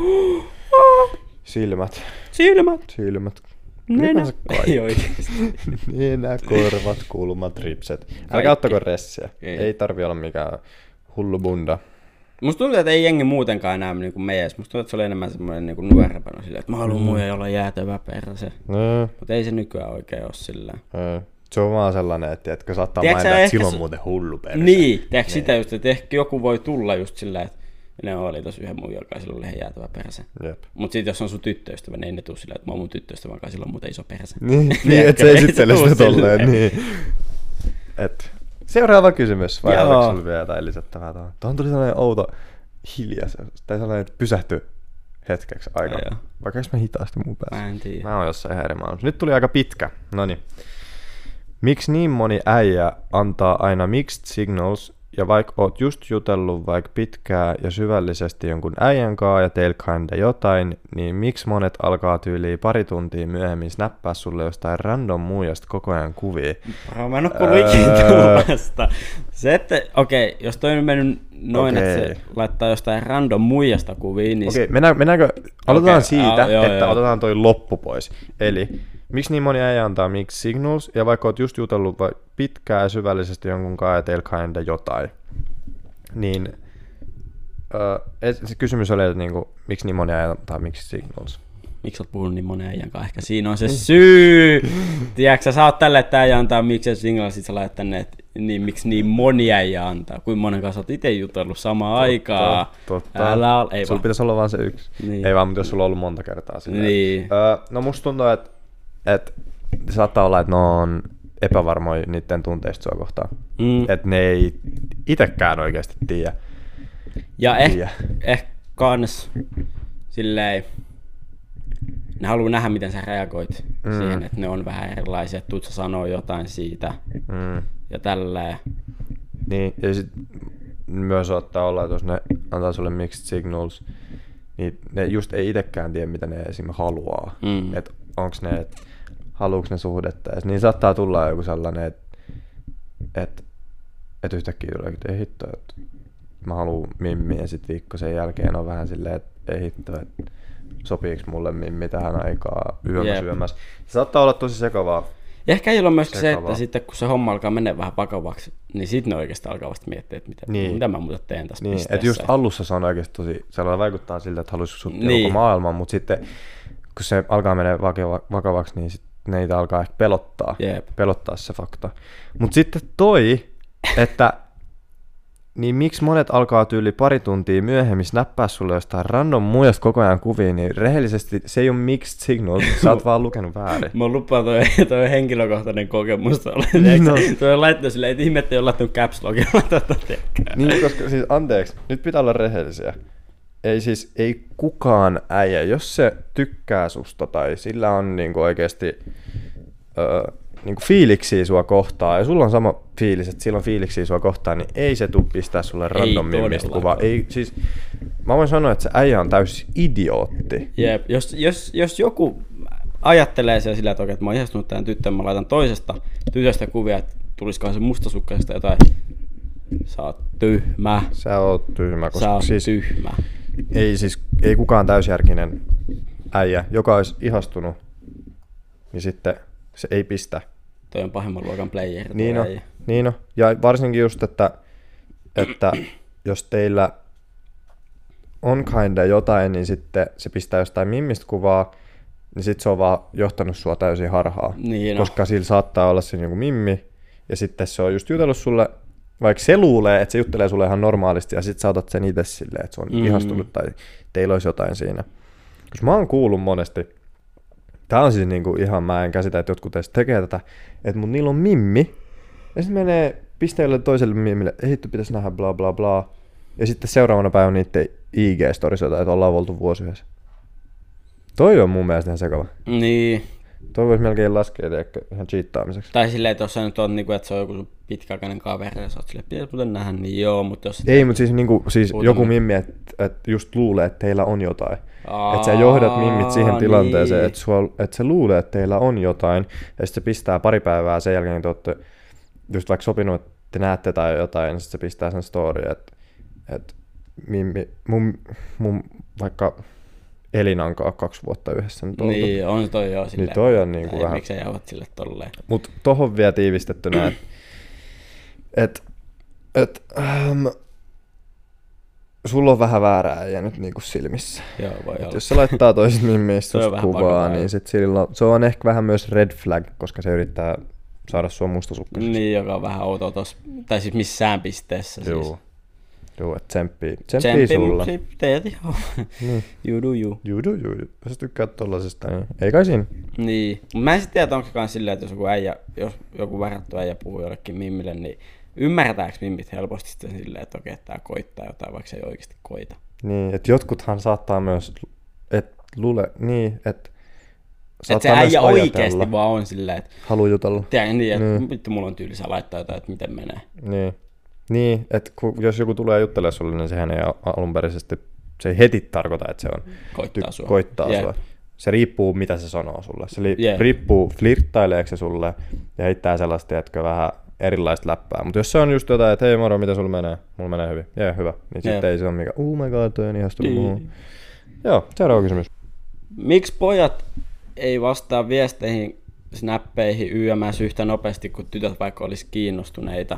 Silmät. Silmät. Silmät. Nenä. Ei oikeesti. Nenä, korvat, kulmat, ripset. Älkää ottako ressiä. Ei. Ei tarvi olla mikään hullu bunda. Musta tuntuu, että ei jengi muutenkaan enää niin kuin meidän. Musta tuntuu, että se oli enemmän semmoinen niin kuin nuorempana silleen, että mä haluan mm. muija, jolla on jäätävä perse. Mm. Mutta ei se nykyään oikein ole silleen. Mm. Se on vaan sellainen, että etkö saattaa mainita, että sillä on muuten hullu perse. Niin, tiedätkö niin. Sitä just, että ehkä joku voi tulla just silleen, että ne oli tossa yhden muun, joka sillä oli jäätävä perse. Mut sit jos on sun tyttöystävä, niin ei ne tuu silleen, että mä oon mun tyttöystävä, joka sillä on muuten iso perse. Niin, niin et se esittele sitä tolleen, niin. Et, seuraava kysymys, vai oliko sulla vielä jotain lisättävää tuohon? Tuohon tuli sellainen outo hiljaisuus, tai sellainen, että pysähty hetkeksi aika. Ja, vaikka eikö mä hitaasti mun päässä? Mä en tiedä. Mä oon jossain ihan eri maailmassa. Nyt tuli aika pitkä. Noniin. Miksi niin moni äijä antaa aina mixed signals, ja vaikka oot just jutellut vaikka pitkää ja syvällisesti jonkun äijän kaa ja teillä kinda jotain, niin miksi monet alkaa tyyliin pari tuntia myöhemmin snappaa sulle jostain random muijasta koko ajan kuvia? Mä en oo kuullut ikinä tuollaista. Se, että okei, okay, jos toi on mennyt noin, okay. Että se laittaa jostain random muijasta kuvia, niin... Okei, okay, mennään, mennäänkö, aloitetaan okay. siitä, ah, joo, että joo. Otetaan toi loppu pois. Eli miksi niin moni ei antaa mixed signals, ja vaikka oot just jutellut vai pitkään ja syvällisesti jonkun kanssa ja teillä kinda jotain, niin uh, se kysymys oli, että niinku, miksi niin moni ei antaa mixed signals. Miksi oot puhunut niin monen äijän kanssa? Ehkä siinä on se syy. Tiedätkö, sä oot tälle, että äijä antaa mixed signals, sit sä laitat tänne, että niin, miksi niin moni äijä antaa. Kuinka monen kanssa oot ite jutellut samaan aikaan. Totta. Älä ol, ei sulla vaan. pitäisi olla vaan se yksi. Niin. Ei vaan, mutta jos sulla on ollut monta kertaa silleen. Niin. Öö, no musta tuntuu, että et, saattaa olla, että ne on epävarmoja niiden tunteista sua kohtaan. Mm. Että ne ei itekään oikeasti tiedä. Ja ehkä eh, kans silleen, ne haluaa nähdä, miten sä reagoit mm. siihen, että ne on vähän erilaisia, että tuut sä sanoo jotain siitä mm. ja tälleen. Niin, ja sit myös saattaa olla, että jos ne antaa sulle mixed signals, niin ne just ei itekään tiedä, mitä ne esim. Haluaa. Mm. Että onks ne, että haluuks ne suhdetta. Ja niin saattaa tulla joku sellainen, että et, et yhtäkkiä tulee, että ei hitto, että mä haluun mimmiä, ja sit viikko sen jälkeen on vähän silleen, että ei hitto, että sopiiks mulle mimmi tähän aikaan yöllä syömässä. Se saattaa olla tosi sekavaa. Ja ehkä ei ole myöskin se, että sitten kun se homma alkaa mennä vähän vakavaksi, niin sitten ne oikeastaan alkaa vasta miettiä, että mitä, niin. mitä mä muuten teen tässä niin, pisteessä. Että just alussa se on oikeasti tosi, sellainen vaikuttaa siltä, että haluaisi sut niin. koko maailman, mutta sitten kun se alkaa mennä vakavaksi, niin sit neitä alkaa ehkä pelottaa, Jep. pelottaa se fakta. Mutta sitten toi, että niin miksi monet alkaa tyyli pari tuntia myöhemmin snappaa sulle jostain random muijasta koko ajan kuvia, niin rehellisesti se ei ole mixed signal, sä oot vaan lukenut väärin. Mä lupaan toi, toi henkilökohtainen kokemus tuolla. No. Toi on laittanut silleen, että ihmettä ei ole laittanut caps logilla tätä tekään. Niin, koska siis anteeksi, nyt pitää olla rehellisiä. Ei siis, ei kukaan äijä, jos se tykkää susta tai sillä on niinku oikeesti öö, niinku fiiliksiä sua kohtaan, ja sulla on sama fiilis, että sillä on fiiliksiä sua kohtaan, niin ei se tuu pistää sulle random mimmistä kuvaa. Ei, siis, mä voin sanoa, että se äijä on täysin idiootti. Jep, jos, jos, jos joku ajattelee siellä sillä, että, että mä oon ihastunut tämän tyttöön, mä laitan toisesta tytöstä kuvia, että tulisikohan se mustasukkaista jotain. Sä oot tyhmä. Sä oot tyhmä, koska Sä oot siis, tyhmä. Ei siis, ei kukaan täysjärkinen äijä, joka olisi ihastunut, niin sitten se ei pistä. Toi on pahemman luokan player. Niin on, niin on. Ja varsinkin just, että, että jos teillä on kinda jotain, niin sitten se pistää jostain mimmistä kuvaa, niin sitten se on vaan johtanut sua täysin harhaan. Niin koska sillä saattaa olla siinä joku mimmi, ja sitten se on just jutellut sulle, vaikka se luulee, että se juttelee sulle ihan normaalisti, ja sitten sä otat sen itse silleen, että se on mm. ihastunut tai teillä olisi jotain siinä. Koska mä oon kuullut monesti, tää on siis niinku ihan, mä en käsitä, että jotkut edes tekee tätä, että mut niillä on mimmi, ja sitten menee pisteelle toiselle mimmille, ei hitto pitäisi nähdä bla bla bla, ja sitten seuraavana päivänä niiden I G-storissa jotain, että ollaan oltu vuosi yhdessä. Toi on mun mielestä ihan sekava. Niin. Toi voisi melkein laskea tiedäkö, ihan cheattaamiseksi. Tai silleen, että jos sä nyt on, että se on joku sun pitkäaikainen kaveri, ja sä oot silleen, pitäisi muuten nähdä, niin joo, mutta jos... Ei, mutta siis, niinku, siis joku mimmi, että et just luulee, että teillä on jotain. Että sä johdat mimmit siihen tilanteeseen, niin. että et se luulee, että teillä on jotain, ja sitten se pistää pari päivää sen jälkeen, että olette just vaikka sopinut, että te näette tai jotain, ja sitten se pistää sen story, että et mimmi, mun, mun vaikka Elinankaan kaksi vuotta yhdessä nyt oltu. Niin, on toi joo silleen. Niin toi on niinku vähän... Miksi sä jauhat sille tolleen? Mut tohon vielä tiivistettynä, että et, et, ähm, sulla on vähän väärää äijä nyt niinku silmissä. Joo, voi olla. Jos se laittaa toiset mimmeistä kuvaa, niin sit silloin, se on ehkä vähän myös red flag, koska se yrittää saada sua mustasukkaisiksi. Niin, joka on vähän outoa tossa, tai siis missään pisteessä. Joo. Siis. Joo, että tsemppii, tsemppii sulla. Tsemppi, teet ihan. Niin. You do you. You do you. Jos sä tykkäät tollasesta, niin ei kai siinä. Niin. Mut mä en sit tiedä, onko se kans silleen, että jos joku äijä, jos joku värätty äijä puhuu jollekin mimmille, niin ymmärtääks mimmit helposti sitten silleen, että okei, tää koittaa jotain, vaikka se ei oikeesti koita. Niin, että jotkuthan saattaa myös, että luule, niin, että että se äijä oikeesti vaan on silleen, että haluu jutella. Tiedän niin, että niin. Vittu mulla on tyylisää laittaa jotain, että miten menee. Niin. Niin, että jos joku tulee juttelemaan sulle, niin sehän ei alunperäisesti, se ei heti tarkoita, että se on koittaa sua. Koittaa yep. sua. Se riippuu, mitä se sanoo sulle. Se li- yep. riippuu, flirttaileeko se sulle ja heittää sellaista, että vähän erilaista läppää. Mutta jos se on just jotain, että hei moro, miten sulla menee? Mulla menee hyvin. Jee, yeah, hyvä. Niin yep. sitten ei se ole mikä, oh my god, toi on ihastunut muuhun. Joo, seuraava kysymys. Miksi pojat ei vastaa viesteihin snappeihin Y M S yhtä nopeasti kuin tytöt vaikka olisi kiinnostuneita.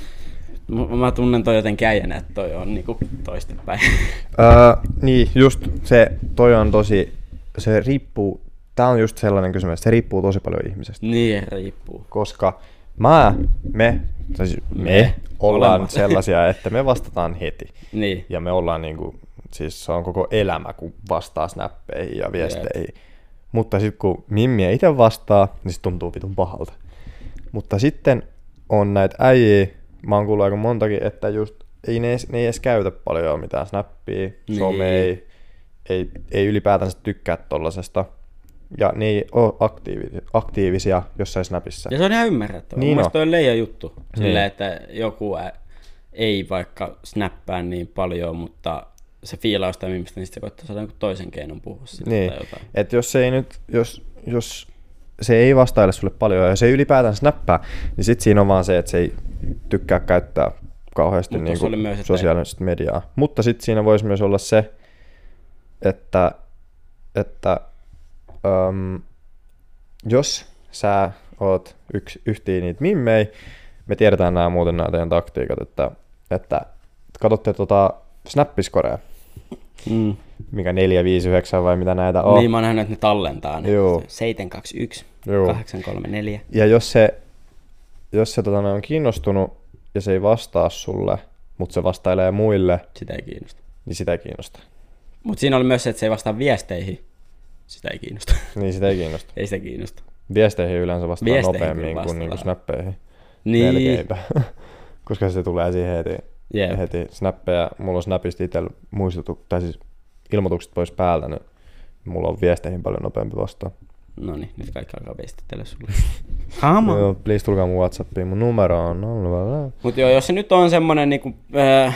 Mä tunnen toi jotenkin äijänä, että toi on niinku toistepäin. Öö, niin, just se, toi on tosi, se riippuu, tää on just sellainen kysymys, se riippuu tosi paljon ihmisestä. Niin, riippuu. Koska mä, me, siis me, me ollaan Olemat. sellaisia, että me vastataan heti. Niin. Ja me ollaan niinku, siis se on koko elämä, kun vastaa snappeihin ja viesteihin. Yep. Mutta sitten kun Mimmi ei itse vastaa, niin se tuntuu vitun pahalta. Mutta sitten on näitä äijiä, mä oon kuullut aika montakin, että just ei ne, ne ei edes käytä paljon mitään snappia, niin. some ei, ei, ei ylipäätänsä tykkää tollasesta. Ja ne ei ole aktiivi, aktiivisia jossain snapissa. Ja se on ihan ymmärrettävä. Niin Mun mielestä toi on leija juttu. Niin. Silleen, että joku ei vaikka snappaa niin paljon, mutta se fiilaa jostain mimistä, niin sitten se koittaa saada toisen keinon puhua siitä niin. tai jotain. Et jos se ei nyt, jos, jos se ei vastaile sulle paljon ja se ei ylipäätään snappaa, niin sit siinä on vaan se, että se ei tykkää käyttää kauheasti niinku myös, sosiaalista mediaa. Mutta sitten siinä voisi myös olla se, että, että um, jos sä oot yksi yhtiä niitä mimmei, me tiedetään nämä muuten nämä teidän taktiikat, että, että katsotte tota Snappiskorea, mm. mikä neljä viisi yhdeksän vai mitä näitä on. Niin, mä oon nähnyt, että ne tallentaa ne. Joo. seitsemän kaksi yksi, kahdeksan kolme neljä. Ja jos se, jos se tota, on kiinnostunut ja se ei vastaa sulle, mutta se vastailee muille, sitä ei kiinnosta. Niin sitä ei kiinnosta. Mutta siinä oli myös se, että se ei vastaa viesteihin. Sitä ei kiinnosta. Niin, sitä ei kiinnosta. Ei sitä kiinnosta. Viesteihin yleensä vastaa Viesteihin nopeammin kuin niinku snappeihin. Niin. Melkeinpä. Koska se tulee siihen heti. Yep. heti snappeja. Mulla on Snapista itsellä muistutu, tai siis ilmoitukset pois päältä, niin mulla on viesteihin paljon nopeampi vastaan. No niin, nyt kaikki alkaa viestitellä sulle. Come on. Joo, please tulkaa mun WhatsAppiin, mun numero on nolla. Mut joo, jos se nyt on semmonen niinku, äh,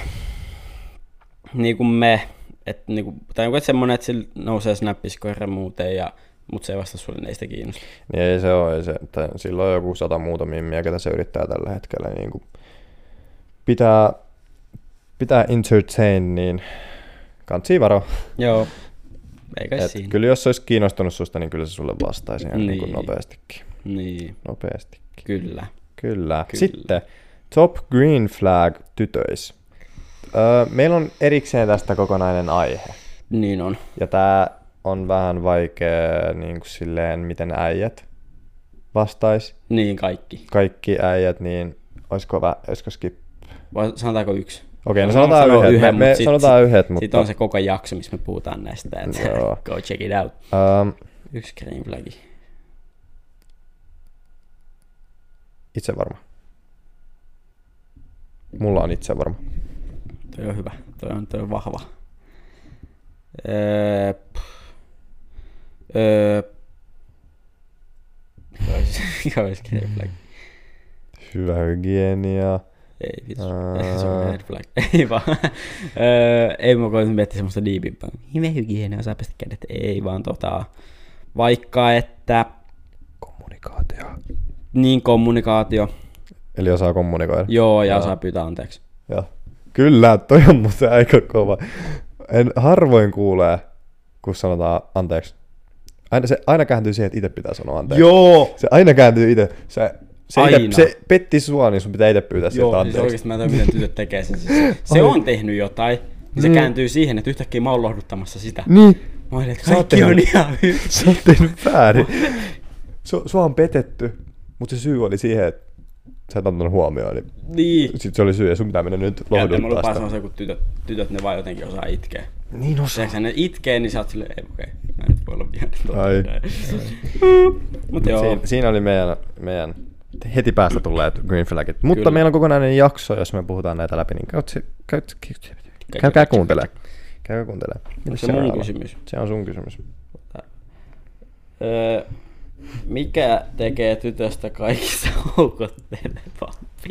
niinku me, et niinku, tai joku semmonen, että sillä nousee snappiskoira muuten, ja, mut se ei vasta sulle, niin ei sitä kiinnosta. Niin ei se oo, ei se, että sillä on joku sata muuta mimmiä, ketä se yrittää tällä hetkellä niinku pitää, pitää entertain, niin kantsii varo. Joo. Eikä siinä. Kyllä jos se olisi kiinnostunut susta, niin kyllä se sulle vastaisi ihan niin. Niin nopeastikin. Niin. Nopeastikin. Kyllä. Kyllä. Kyllä. Sitten top green flag tytöis. Öö, meillä on erikseen tästä kokonainen aihe. Niin on. Ja tää on vähän vaikea niin kuin silleen, miten äijät vastais. Niin, kaikki. Kaikki äijät, niin olisiko, vä- olisiko skip? Vai sanotaanko yksi? Okei, no sanotaan yhdet. yhden, me, me sit, sanotaan yhdet, mutta... Sitten on se koko jakso, missä me puhutaan näistä, että go check it out. Um, Yksi green flagi. Itse varma. Mulla on itse varma. Toi on hyvä. Toi on, toi on vahva. Öö, öö, mikä olisi green flagi? Hyvä hygienia. Ei vittu, uh... se on red flag. Ei vaan. öö, ei mä koitin miettiä semmoista diipimpää. Hyvä hygienia, osaa pestä kädet. Ei vaan tota, vaikka että... Kommunikaatio. Niin, kommunikaatio. Eli osaa kommunikoida. Joo, ja, ja osaa pyytää anteeksi. Ja. Kyllä, toi on muuten aika kova. En harvoin kuulee, kun sanotaan anteeksi. Aina, se aina kääntyy siihen, että itse pitää sanoa anteeksi. Joo! Se aina kääntyy itse. Se, se, aina. se petti sua, niin sun pitää itse pyytää sieltä Joo, anteeksi. Joo, siis oikeesti mä en tiedä, miten tytöt tekee sen. Se, se on tehnyt jotain, niin se mm. kääntyy siihen, että yhtäkkiä mä oon lohduttamassa sitä. Niin. Mä olin, että kaikki on ihan hyvin. Sä oot tehnyt väärin. Su, sua on petetty, mutta se syy oli siihen, että sä et antanut huomioon. Niin, niin. Sitten se oli syy ja sun pitää mennä nyt lohduttaa sitä. Mä lupaan sanoa se, kun tytöt, tytöt ne vaan jotenkin osaa itkeä. Niin osaa. Tehdäänkö ne itkee, niin sä oot silleen, ei okei, okay, mä en nyt voi olla vielä. Ai. Mut joo. Siinä, siinä oli meidän, meidän heti päästä tulleet green flagit. Mutta Kyllä. meillä on kokonainen jakso, jos me puhutaan näitä läpi, niin käyt, käyt, käykää kuuntelemaan. Käykää kuuntelemaan. Onko se mun kysymys? Se on sun kysymys. Öö, mikä tekee tytöstä kaikista houkuttelevampia?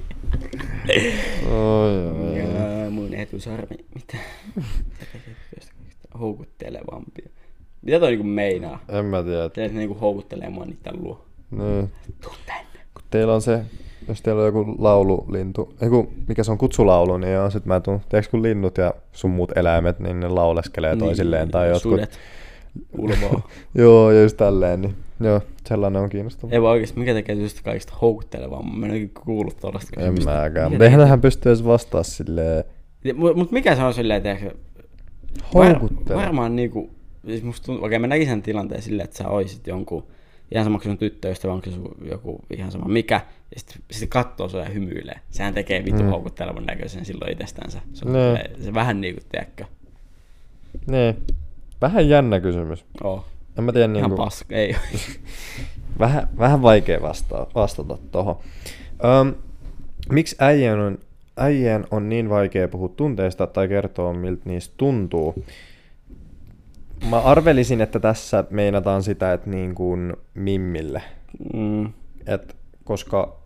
Oi, oi, oi. Mun etusarmi. Mitä? Mikä tekee tytöstä kaikista houkuttelevampia? Mitä toi niinku meinaa? En mä tiedä. Teet niinku houkuttelee mua niitä luo. Niin. Tuu tänne. Kun teillä on se, jos teillä on joku laululintu, eiku, mikä se on kutsulaulu, niin joo, sit mä tuun, tiedätkö kun linnut ja sun muut eläimet, niin ne lauleskelee niin, toisilleen tai jotkut. Sudet. Ulvoo. Joo, ja just tälleen, niin Joo, sellainen on kiinnostava. Ei vaan oikeesti, mikä tekee just kaikista houkuttelevaa. Mä en oikein kuullut tollaista En kysymystä. mäkään, mutta eihän hän pysty edes vastaa silleen Mut mut mikä se on silleen, tiedätkö? houkutteleva. Var, varmaan niinku, siis musta tuntuu, okei mä näkisin sen tilanteen silleen, että sä oisit jonkun, ihan sama kuin sun tyttöystävä, onko se joku ihan sama mikä, ja sit, sit kattoo sua ja hymyilee. Sehän tekee vittu Mm. houkuttelevan näköisen silloin itsestänsä. Se, on Nee. silleen- se vähän niinku, tiedätkö? Niin. Vähän jännä kysymys. Oh. En mä tiedä Ihan niinku... paska, ei Vähän, vähän vaikea vastata, vastata tohon. Öm, miksi äijän on, äijän on niin vaikea puhua tunteista tai kertoa, miltä niistä tuntuu? Mä arvelisin, että tässä meinataan sitä, että niin kuin mimmille. mm. Et koska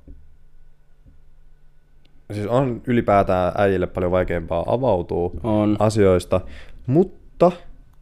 siis on ylipäätään äijille paljon vaikeampaa avautua On. asioista, mutta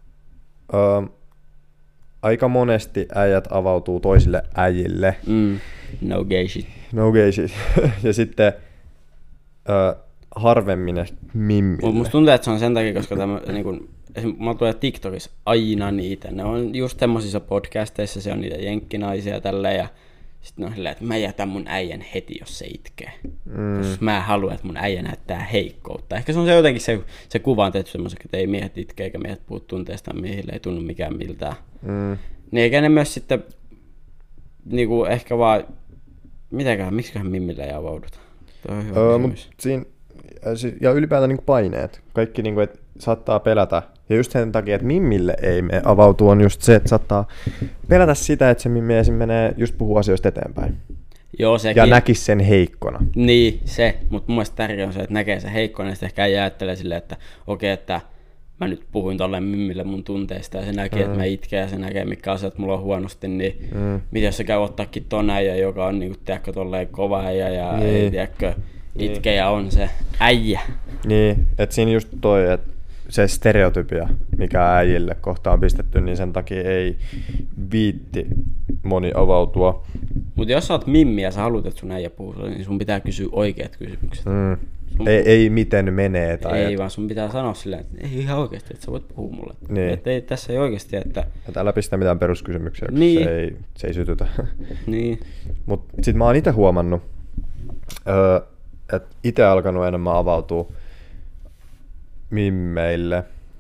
ö, aika monesti äijät avautuu toisille äijille. Mm. No gay shit. No gay shit. Ja sitten ö, harvemmin ehkä mimmille. Mut musta tuntuu, että se on sen takia, koska tämä, niin kun, esimerkiksi mulla tulee TikTokissa aina niitä. Ne on just semmosissa podcasteissa, se on niitä jenkkinaisia ja tälleen. Ja sitten ne on silleen, että mä jätän mun äijän heti, jos se itkee. Mm. Koska mä en halua, että mun äijä näyttää heikkoutta. Ehkä se on se jotenkin se, se kuva on tehty semmoisen, että ei miehet itke eikä miehet puhu tunteista, miehille ei tunnu mikään miltään. Mm. Niin eikä ne myös sitten niinku ehkä vaan, mitäkään, miksiköhän mimmille ei avauduta? Tuo on hyvä Öö, kysymys. mut siinä, ja si- ja ylipäätään niinku paineet. Kaikki niinku, että saattaa pelätä. Ja just sen takia, että mimmille ei me avautu, on just se, että saattaa pelätä sitä, että se mimmi esim. Menee just puhua asioista eteenpäin. Joo, sekin. Ja näkisi sen heikkona. Niin, se. Mutta mun mielestä tärkeää on se, että näkee se heikkona ja sitten ehkä ei ajattele silleen, että okei, okay, että mä nyt puhuin tolleen mimmille mun tunteista ja se näkee, mm. että mä itken ja se näkee, mitkä asiat mulla on huonosti, niin Mm. mitä jos se käy ottaakin ton äijä, joka on niinku, tiedätkö, tolleen kova äijä ja Niin. ei, tiedätkö, itke ja on se äijä. Niin, että siinä just toi, että se stereotypia, mikä äijille kohta on pistetty, niin sen takia ei viitti moni avautua. Mutta jos sä oot mimmi ja sä haluat, että sun äijä puhuu sulle, niin sun pitää kysyä oikeat kysymykset. Mm. Sun- Ei, ei miten menee. Tai Ei, et, vaan sun pitää sanoa silleen, että ei ihan oikeasti, että sä voit puhua mulle. Niin. Että ei, tässä ei oikeasti, että että älä pistä mitään peruskysymyksiä, koska Niin. se, ei, se ei sytytä. niin, Mut sit mä oon ite huomannut, öö, että ite alkanut enemmän avautua mimmeille.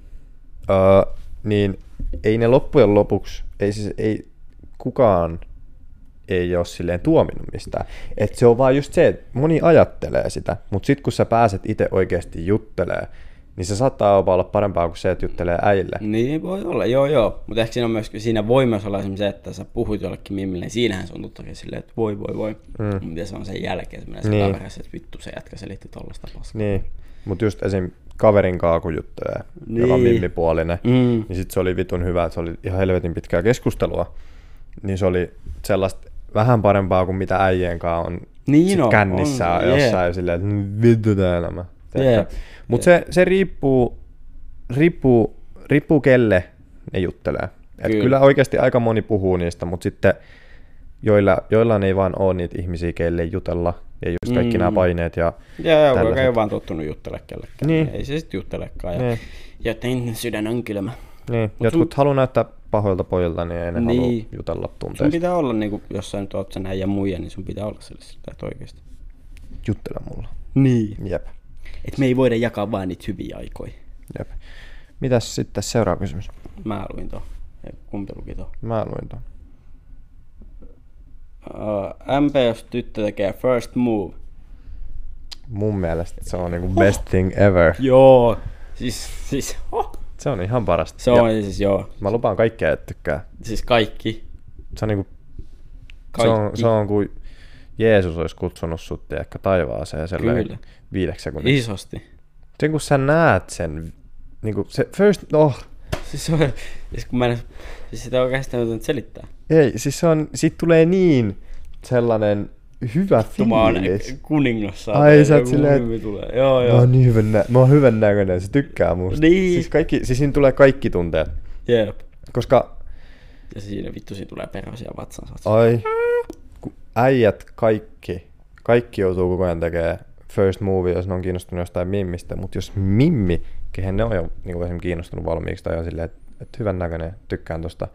Öö, niin ei ne loppujen lopuksi, ei siis ei kukaan ei ole silleen tuominnut mistään. Et se on vaan just se, että moni ajattelee sitä, mutta sit kun sä pääset itse oikeasti juttelee, niin se saattaa jopa olla parempaa kuin se, että juttelee äijille. niin voi olla, joo joo. Mutta ehkä siinä, on myös, siinä voi myös olla esimerkiksi se, että sä puhut jollekin mimmille, niin siinähän se on totta silleen, että voi voi voi. Mm. Mitä se on sen jälkeen, se menee se Niin. kaverissa, että vittu se jätkä selitti tollaista paskaa. Niin, mutta just esim. Kaverin kaa kun juttelee, niin. joka on Niin. mimmipuolinen, Mm. niin sit se oli vitun hyvä, että se oli ihan helvetin pitkää keskustelua. Niin se oli sellaista vähän parempaa kuin mitä äijien kaa on Niin sit on, kännissä on, jossain jee. yeah. silleen, että "Mm, vittu tää elämä. Jep. Mutta se, se riippuu, riippuu, riippuu kelle ne juttelee. Et Kyllä. kyllä oikeasti aika moni puhuu niistä, mutta sitten joilla, joillain ei vaan ole niitä ihmisiä, keille ei jutella. Ja just kaikki Mm. nämä paineet ja Joo, joo, tällaiset. joka ei ole vaan tottunut juttelemaan kellekään. Niin. Ei se sitten juttelekaan. Ja Niin. joten sydän on kylmä. Niin, jotkut haluaa näyttää pahoilta pojilta, niin ei ne Niin. halua jutella Sun tunteista. pitää olla, niin kuin, jos sä nyt oot sen äijän muija, niin sun pitää olla sellaisesta, että oikeasti. Juttele mulla. Niin. Jep. Et me ei voida jakaa vaan niitä hyviä aikoja. Jep. Mitäs sitten seuraava kysymys? Mä luin tuon. Kumpi luki tuon? Mä luin ton. Uh, M P, jos tyttö tekee first move. Mun mielestä se on niinku best thing ever. Joo. Siis, siis, oh. Se on ihan parasta. Se on siis joo. Mä lupaan kaikkea, että tykkää. Siis kaikki. Se on niinku, se on, Kaikki. se on kuin Jeesus olisi kutsunut sut ehkä taivaaseen sellainen Kyllä. viideksi sekunniksi. Isosti. Sen kun sä näet sen, niinku se first, oh, Siis, se on, siis kun mä en, siis sitä oikeasti nyt selittää. ei, siis se on, siitä tulee niin sellainen hyvä Mä oon fiilis. kuningas. Ai, sä oot silleen, tulee. Joo, Mä joo. oon, niin hyvän nä- mä oon hyvän näköinen, se tykkää musta. Niin. Siis, kaikki, siis siinä tulee kaikki tunteet. Jep. Koska Ja siinä vittu siinä tulee perhosia vatsansa. ai, kun äijät kaikki, kaikki joutuu koko ajan tekemään first movie, jos ne on kiinnostunut jostain mimmistä. Mutta jos mimmi, kehen ne on jo niin kuin esimerkiksi kiinnostunut valmiiksi tai on silleen, että et hyvän näköinen, tykkään tosta,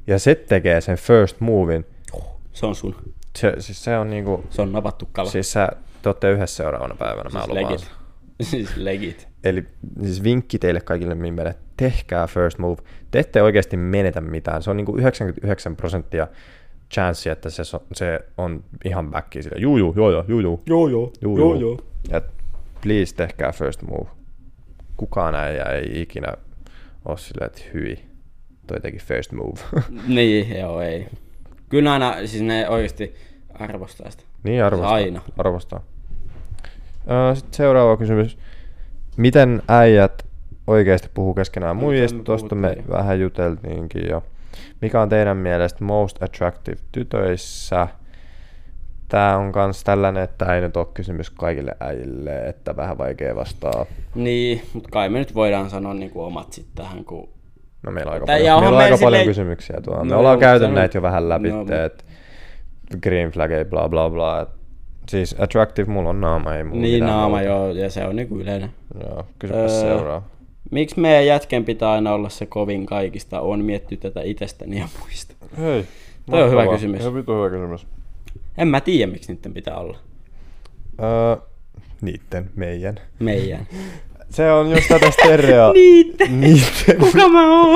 ja se tekee sen first movin. Se on sun. Se, siis se on niinku... Se on napattu kala. Siis sä, te ootte yhdessä seuraavana päivänä, siis mä lupaan. legit. Siis legit. Eli siis vinkki teille kaikille mimmelle, tehkää first move. Te ette oikeasti menetä mitään. Se on niinku yhdeksänkymmentäyhdeksän prosenttia chanssi, että se, se on ihan backi sille. Juu, juu, joo, joo, juu, juu. Joo, joo, juu, joo, juu. joo. Ja please tehkää first move. Kukaan äijä ei ikinä ole silleen, että hyi, toi teki first move. Niin, joo, ei. Kyllä aina, siis ne oikeasti arvostaa sitä. Niin, arvostaa. Aina. Arvostaa. Sitten seuraava kysymys. Miten äijät oikeasti puhuu keskenään muijista? Tuosta me vähän juteltiinkin jo. Mikä on teidän mielestä most attractive tytöissä? Tää on kans tällainen, että ei nyt ole kysymys kaikille äijille, että vähän vaikea vastaa. Niin, mutta kai me nyt voidaan sanoa niinku omat sit tähän, kun... No meillä on aika Tää, paljon, meillä on aika sille... paljon kysymyksiä tuolla. Me No, ollaan käyty sano... näitä jo vähän läpi, no, että green flag ei bla bla bla. Et siis attractive, mulla on naama, ei mulla Niin naama muuta. joo, ja se on niinku yleinen. Joo, kysypäs öö, seuraa. Miksi meidän jätken pitää aina olla se kovin kaikista? On miettinyt tätä itsestäni ja muista. Hei. Toi on hyvä kysymys. Ihan vitu hyvä kysymys. En mä tiedä, miksi niiden pitää olla. Öö, niitten, meidän. Meidän. Se on just tätä stereo... Niitten. Niitten. Kuka mä oon?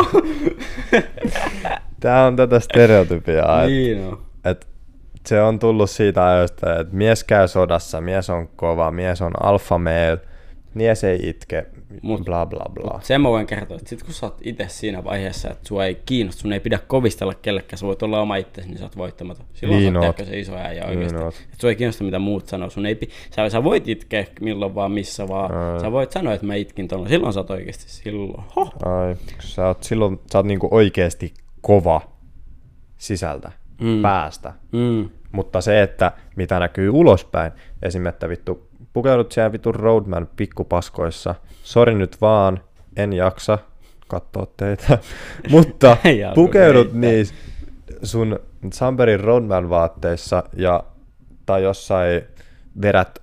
Tää on tätä stereotypiaa. Niin on. Et se on tullut siitä ajoista, että mies käy sodassa, mies on kova, mies on alpha male, mies ei itke, mut, bla bla bla. Mut sen mä voin kertoa, että sit kun sä oot itse siinä vaiheessa, että sua ei kiinnosta, sun ei pidä kovistella kellekään, sä voit olla oma itsesi, niin sä oot voittamaton. Silloin niin sä oot se iso äijä oikeesti. Niin että sua ei kiinnosta mitä muut sanoo. Sun ei, sä, sä voit itkeä milloin vaan, missä vaan. Ai. Sä voit sanoa, että mä itkin tuolla. Silloin sä oot oikeesti silloin. Ho. Ai, sä oot silloin sä oot niinku oikeesti kova sisältä, mm. päästä. Mm. Mutta se, että mitä näkyy ulospäin, esimerkiksi että vittu pukeudut siellä vittu Roadman pikkupaskoissa, sori nyt vaan, en jaksa katsoa teitä, mutta pukeudut niissä sun Samberin Roadman vaatteissa ja, tai jossain vedät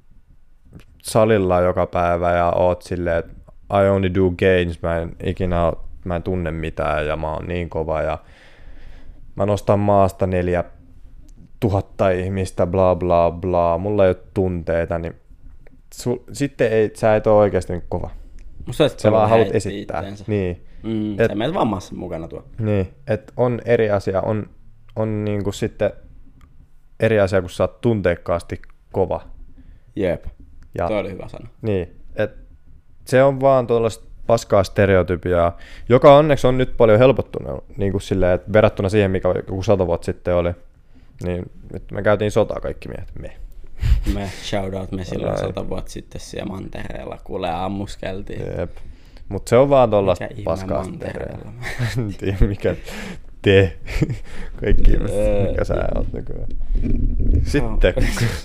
salilla joka päivä ja oot silleen, että I only do gains, mä en ikinä mä en tunne mitään ja mä oon niin kova ja mä nostan maasta neljä tuhatta ihmistä, bla bla bla, mulla ei ole tunteita, niin sul, sitten ei, sä et ole oikeasti niin kova. Musta sä vaan haluat esittää. Itteensä. Niin. Mm, et, sä menet vammassa mukana tuo. Niin, että on eri asia, on, on niinku sitten eri asia, kun sä oot tunteikkaasti kova. Jep, ja, toi oli hyvä sana. Niin, että se on vaan tuollaista paskaa stereotypiaa, joka onneksi on nyt paljon helpottunut, niin kuin silleen, että verrattuna siihen, mikä joku sata vuotta sitten oli, niin nyt me käytiin sotaa kaikki miehet, me. Me, shout out, me silloin sata vuotta sitten siellä mantereella, kuule ammuskeltiin. Jep. Mut se on vaan tollaista paskaa stereotypiaa. En tiedä mikä te, kaikki mikä sä oot nykyään. Sitten,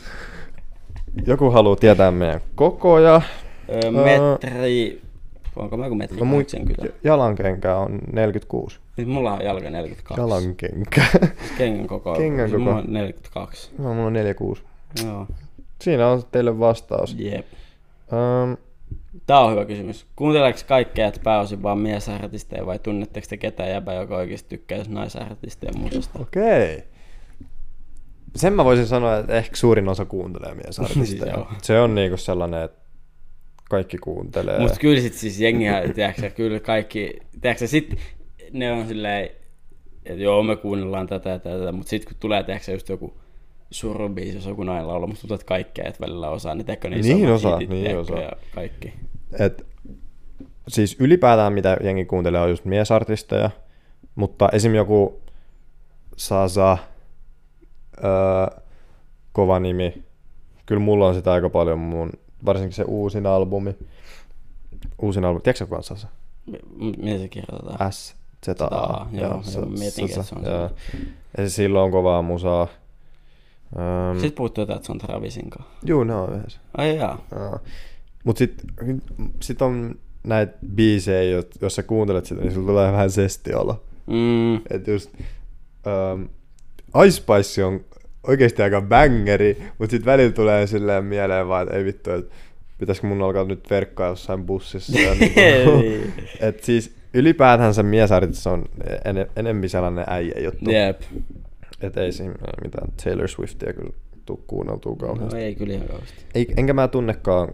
joku haluaa tietää meidän kokoja. Öö, metri... Onko mä joku metri no, kahdeksankymmentä? Jalankenkä on neljäkymmentäkuusi. Siis mulla on jalka neljäkymmentäkaksi. Jalankenkä. Kengän koko. Kengän koko. Mulla on neljäkymmentäkaksi. No, mulla on neljäkymmentäkuusi. Joo. Siinä on teille vastaus. Jep. Um, Tää on hyvä kysymys. Kuunteleeko kaikkea, että pääosin vaan miesartisteja vai tunnetteko te ketään jäbä, joka oikeasti tykkäisi naisartistien musasta? Okei. Okay. Sen mä voisin sanoa, että ehkä suurin osa kuuntelee miesartisteja. Se on niinku sellainen, että kaikki kuuntelee. Mutta kyllä sit siis jengihän, tiedätkö, kyllä kaikki, tiedätkö, sit ne on silleen, että joo me kuunnellaan tätä ja tätä, mutta sit kun tulee, tiedätkö, just joku surubiisi, jos joku nainen laulaa, musta tuntuu, että kaikkea et välillä osaa, niin teekö niissä niin omat osaa, hitit, niin tiedätkö, osaa. ja kaikki. Et, siis ylipäätään mitä jengi kuuntelee on just miesartisteja, mutta esim. Joku Sasa, öö, kova nimi, kyllä mulla on sitä aika paljon mun, varsinkin se uusin albumi. Uusin albumi, tiedätkö kukaan Sasa? Miten se kirjoitetaan? S, Z, A. Joo, joo, mietinkin, että se on se. Ja sillä on kovaa musaa. Um, Sitten puhuttu jotain, että se on Travisin kanssa. Juu, ne on yhdessä. Ai jaa. Uh, Mut sit, sit on näitä biisejä, jos sä kuuntelet sitä, niin sulla tulee vähän zestiolo. Mm. Et just um, Ice Spice on oikeesti aika bangeri, mut sit välillä tulee silleen mieleen vaan, että ei vittu, että pitäisikö mun alkaa nyt verkkaa jossain bussissa. Ja niinku, et siis ylipäätänsä miesartissa on en, enemmän sellainen äijä juttu. Jep. Et ei siinä mitään Taylor Swiftia kyllä tuu kuunneltua kauheasti. No ei kyllä ihan kauheasti. Ei, enkä mä tunnekaan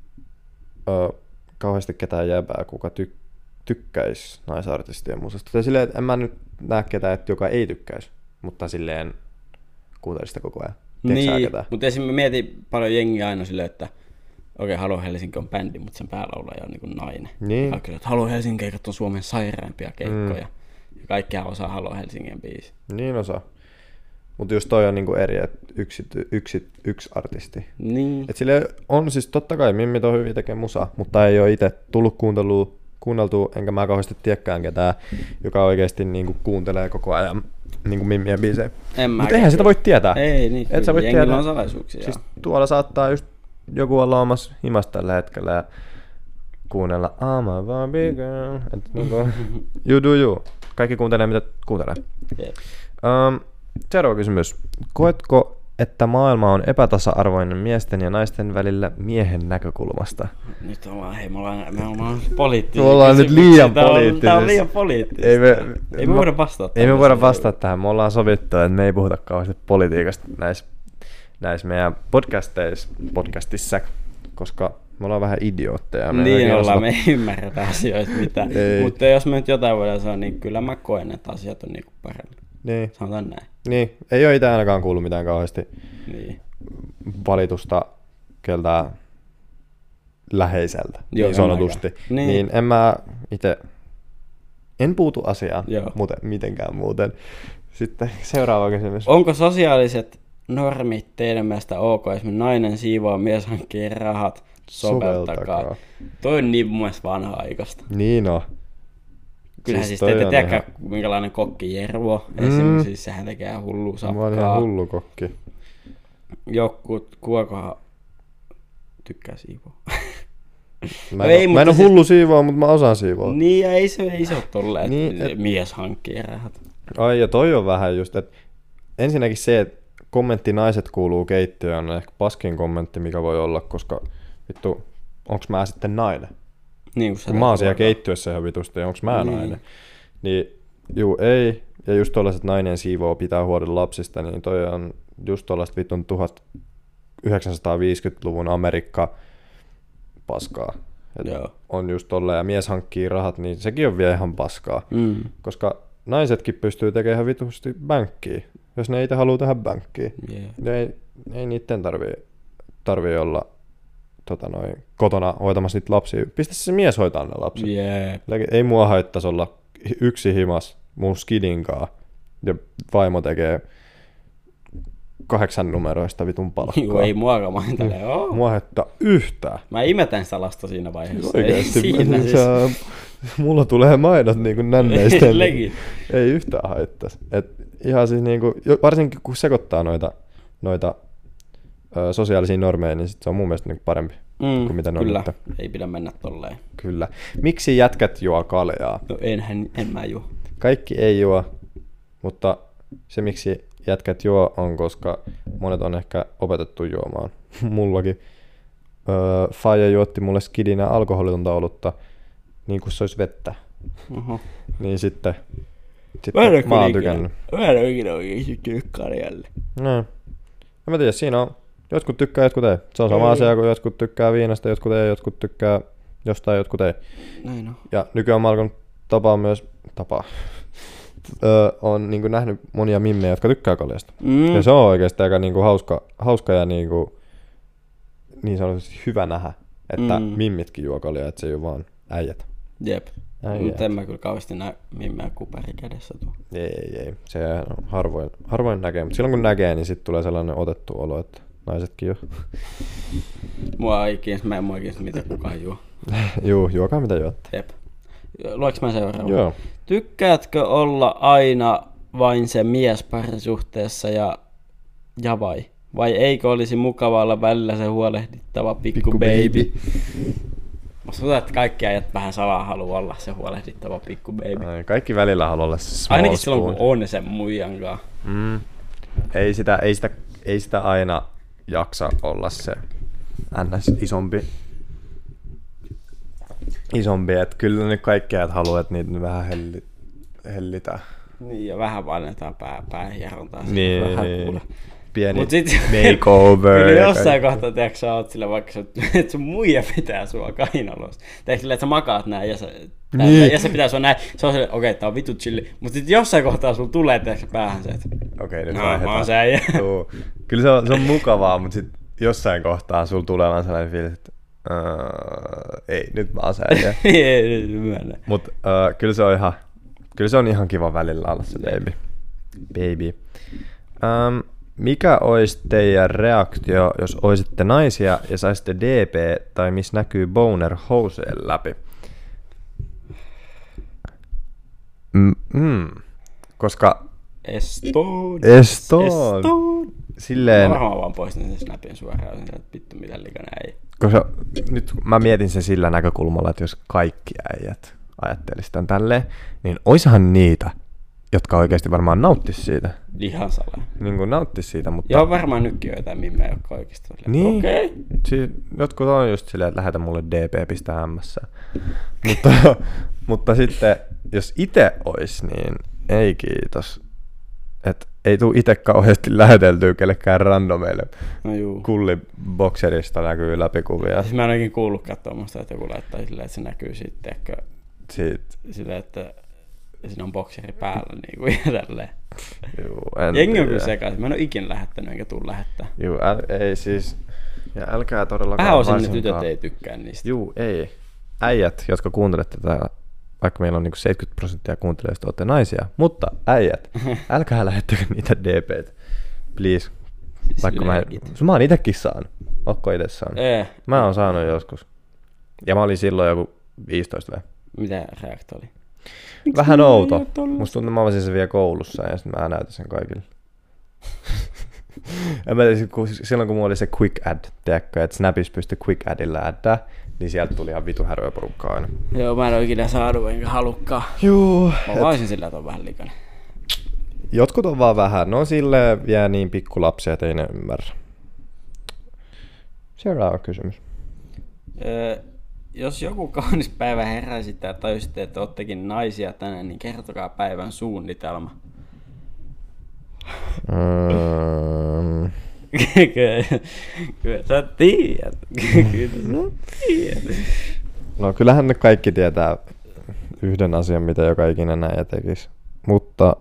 ö, kauheasti ketään jäbää, kuka tyk, tykkäisi naisartistien musasta. Tai silleen, että en mä nyt näe ketään, että joka ei tykkäisi, mutta silleen kuuntelisi sitä koko ajan. Tiedätkö Niin, mutta esimerkiksi mietin paljon jengiä aina silleen, että okei, okay, Halo Helsinki on bändi, mutta sen päälaulaja on niin nainen. Niin. Kaikki, että Halo Helsinki keikat on Suomen sairaimpia keikkoja. Mm. Ja kaikkihan osaa Halo Helsingin biisi. Niin osaa. Mutta just toi on niinku eri, että yksi, yksi, yksi artisti. Niin. Et sille on siis totta kai mimmit on hyvin tekee musaa, mutta ei ole itse tullut kuuntelua, kuunneltua, enkä mä kauheasti tiedäkään ketään, joka oikeasti niinku kuuntelee koko ajan niinku mimmien biisejä. Mutta eihän sitä voi tietää. Ei niin, et sä voi jengillä tietää. on salaisuuksia. Siis tuolla saattaa just joku olla omassa himassa tällä hetkellä ja kuunnella I'm a Barbie girl. Et niinku, you do you. Kaikki kuuntelee mitä kuuntelee. Yep. Um, seuraava kysymys. Koetko, että maailma on epätasa-arvoinen miesten ja naisten välillä miehen näkökulmasta? Nyt ollaan, hei, me ollaan, me ollaan poliittisia. Me ollaan nyt liian poliittisia. Tää on liian poliittista. Ei me, ei me voida vastata. Ei me voida vastata tähän. Me ollaan sovittu, että me ei puhuta kauheasti politiikasta näissä näis meidän podcasteissa, podcastissa, koska me ollaan vähän idiootteja. Me niin ollaan, me ei ymmärretä asioita mitään. Mutta jos me nyt jotain voidaan sanoa, niin kyllä mä koen, että asiat on niinku paremmin. Niin. Sanotaan näin. Niin, ei ole itse ainakaan kuullut mitään kauheasti niin. valitusta keltään läheiseltä, Joo, niin sanotusti. Niin. niin en mä itse, en puutu asiaan muuten, mitenkään muuten. Sitten seuraava kysymys. Onko sosiaaliset normit teidän mielestä ok, esimerkiksi nainen siivoaa, mies hankkii rahat, soveltakaa. soveltakaa. Toi on niin mun mielestä vanha-aikaista. Niin on. Kyllähän siis, siis te ette tiedäkään, ihan... minkälainen kokki Jervo on. Mm. Esimerkiksi siis sehän tekee hullu sakkaa. Mä oon ihan hullu kokki. Jotkut, kuokohan tykkää siivoa. Mä en, ei, mä en ole siis... hullu siivoa, mutta mä osaan siivoa. Niin, ja ei se, ei se ole tolleen, niin, et... mies hankkii rahat. Ai, ja toi on vähän just, että ensinnäkin se, että kommentti naiset kuuluu keittiöön on ehkä paskin kommentti, mikä voi olla, koska vittu, onks mä sitten nainen? Niin, kun mä oon siellä keittiössä ihan vitusti, onks mä niin. nainen? Niin, juu, ei. Ja just tollaiset nainen siivoo pitää huolen lapsista, niin toi on just tollaista vitun tuhatyhdeksänsataaviisikymmentäluvun Amerikka paskaa. On just tolleen, ja mies hankkii rahat, niin sekin on vielä ihan paskaa. Mm. Koska naisetkin pystyy tekemään ihan vitusti bänkkiä, jos ne itse haluaa tehdä bänkkiä. Yeah. Ei, ei niitten tarvii, tarvii olla tota noin, kotona hoitamassa niitä lapsia. Pistä se mies hoitaa ne lapset. Yeah. Ei mua haittaisi olla yksi himas mun skidinkaa ja vaimo tekee kahdeksan numeroista vitun palkkaa. Joo, ei muakaan mainitele. Mm. Mua haittaa yhtään. Mä imetän sitä lasta siinä vaiheessa. Oikeesti. Ei, siinä siis... Sä, mulla tulee maidot niinku nänneistä. Legit. Ei yhtään haittaisi. Et ihan siis niinku, varsinkin kun sekoittaa noita, noita ö, sosiaalisia normeja, niin sit se on mun mielestä niinku parempi mm, kuin mitä ne kyllä. on nyt. Ei pidä mennä tolleen. Kyllä. Miksi jätkät juo kaljaa? No enhän, en mä juo. Kaikki ei juo, mutta se miksi jätkät juo on, koska monet on ehkä opetettu juomaan. Mullakin. Öö, Faija juotti mulle skidinä alkoholitonta olutta, niin kuin se olisi vettä. Uh-huh. Niin sitten, sitten mä oon tykännyt. Mä en ole ikinä oikein syttynyt kaljalle. No. En mä tiedä, siinä on. Jotkut tykkää, jotkut ei. Se on sama ei. asia, kun jotkut tykkää viinasta, jotkut ei, jotkut tykkää jostain, jotkut ei. Näin on. Ja nykyään mä alkanut tapaa myös, tapaa, öö, on niinku nähnyt monia mimmejä, jotka tykkää kaljasta. Mm. Ja se on oikeasti aika niinku hauska, hauska ja niinku, niin sanotusti hyvä nähdä, että mm. mimmitkin juo kaljaa, että se ei ole vaan äijät. Jep. Mutta en mä kyllä kauheasti näe mimmeä kuperi kädessä tuo. Ei, ei, ei. Se harvoin, harvoin näkee, mutta silloin kun näkee, niin sitten tulee sellainen otettu olo, että naisetkin jo. Mua ei kiinnosti, mä en mua kiinnosti mitä kukaan juo. Juu, juokaa mitä juotte. Jep. Lueks mä seuraava? Joo. Tykkäätkö olla aina vain se mies parisuhteessa ja, ja vai? Vai eikö olisi mukava olla välillä se huolehdittava pikku, pikku baby? Musta tuntuu, että kaikki ajat vähän salaa haluaa olla se huolehdittava pikku baby. Ai, kaikki välillä haluaa olla se small ainakin spoon. silloin, kun on sen muijankaan. Mm. Ei, sitä, ei, sitä, ei sitä aina jaksa olla se ns. Isompi. isompi, että kyllä nyt kaikkea et haluaa, että niitä vähän helli, hellitään. Niin, ja vähän painetaan pää, päähierontaa. Niin, vähän niin. Pieni Mut sit, makeover. kyllä jossain kohtaa, tiedätkö, sä oot sillä vaikka, sä, että sun muija pitää sua kainalossa. Tiedätkö sillä, että sä makaat näin ja sä, niin. ja se pitää sua näin. Se on silleen, okei, okay, tää on vittu chilli. Mut sit jossain kohtaa sulla tulee, tiedätkö, päähän se, että okei, okay, nyt no, vaihdetaan. mä oon se äijä. Kyllä se on, se on mukavaa, mutta sit jossain kohtaa sulla tulee vaan sellainen fiilis, että uh, ei, nyt mä oon se äijä. Ei, myönnä. Mut uh, kyllä se on ihan, kyllä se on ihan kiva välillä olla se baby. Baby. Um, mikä olisi teidän reaktio, jos olisitte naisia ja saisitte D P tai missä näkyy boner houseen läpi? Mm, mm. Koska Estoon. Estoon. Estoon. Silleen, mä varmaan vaan poistin sen snapin suoraan, että vittu mitä likainen ei. koska nyt mä mietin sen sillä näkökulmalla, että jos kaikki äijät ajattelisi tämän tälleen, niin oishan niitä, jotka oikeasti varmaan nauttis siitä. Ihan salaa. Niin kuin nauttis siitä, mutta... Joo, varmaan nytkin on jotain mimmejä, jotka oikeasti on. Niin. Okei. Okay. Si- jotkut on just silleen, että lähetä mulle D P pistä ämmässä. mutta, mutta sitten, jos itse ois, niin ei kiitos. Et ei tuu ite kauheasti läheteltyä kellekään randomeille. No juu. Kullibokserista näkyy läpikuvia. Siis mä en oikein kuullutkaan tuommoista, että joku laittaa silleen, että se näkyy sitten, ehkä Siitä. silleen, että siinä on bokseri päällä niin kuin ja tälleen. Juu, en Jengi on kyllä tiedä. sekaisin. Mä en oo ikin lähettänyt enkä tuu lähettää. Juu, äl, ei siis. Ja älkää todellakaan Pääosin ne varsinkaan- tytöt ei tykkää niistä. Juu, ei. Äijät, jotka kuuntelette tätä, vaikka meillä on niinku seitsemänkymmentä prosenttia kuuntelijoista, olette naisia, mutta äijät, älkää lähettäkö niitä D P:tä, please. Siis Vaikka mä, leikit. mä oon itekin saanut. Ootko ite saanut? Ee, Mä oon saanut joskus. Ja mä olin silloin joku viisitoista vielä. mitä reaktio oli? Vähän sulla outo. ei oo tollas? Musta tuntuu, että mä avasin sen vielä koulussa ja sitten mä näytin sen kaikille. Ja mä tiesin, kun, silloin kun mulla oli se quick add, tiedätkö, että Snapissa pystyi quick addilla addaa, niin sieltä tuli ihan vitu häröä porukkaa aina. Joo, mä en oo ikinä saanut enkä halukkaan. Juu. Mä voisin sillä, että on vähän likainen. Jotkut on vaan vähän, no silleen vielä niin pikkulapsia, että ei ne ymmärrä. Seuraava kysymys. Öö, jos joku kaunis päivä heräisitte ja tajusitte, että oottekin naisia tänään, niin kertokaa päivän suunnitelma. Mm. Kyllä, kyllä sä tiedät. Kyllä sä tiedät. No kyllähän ne kaikki tietää yhden asian, mitä joka ikinen näin tekisi. Mutta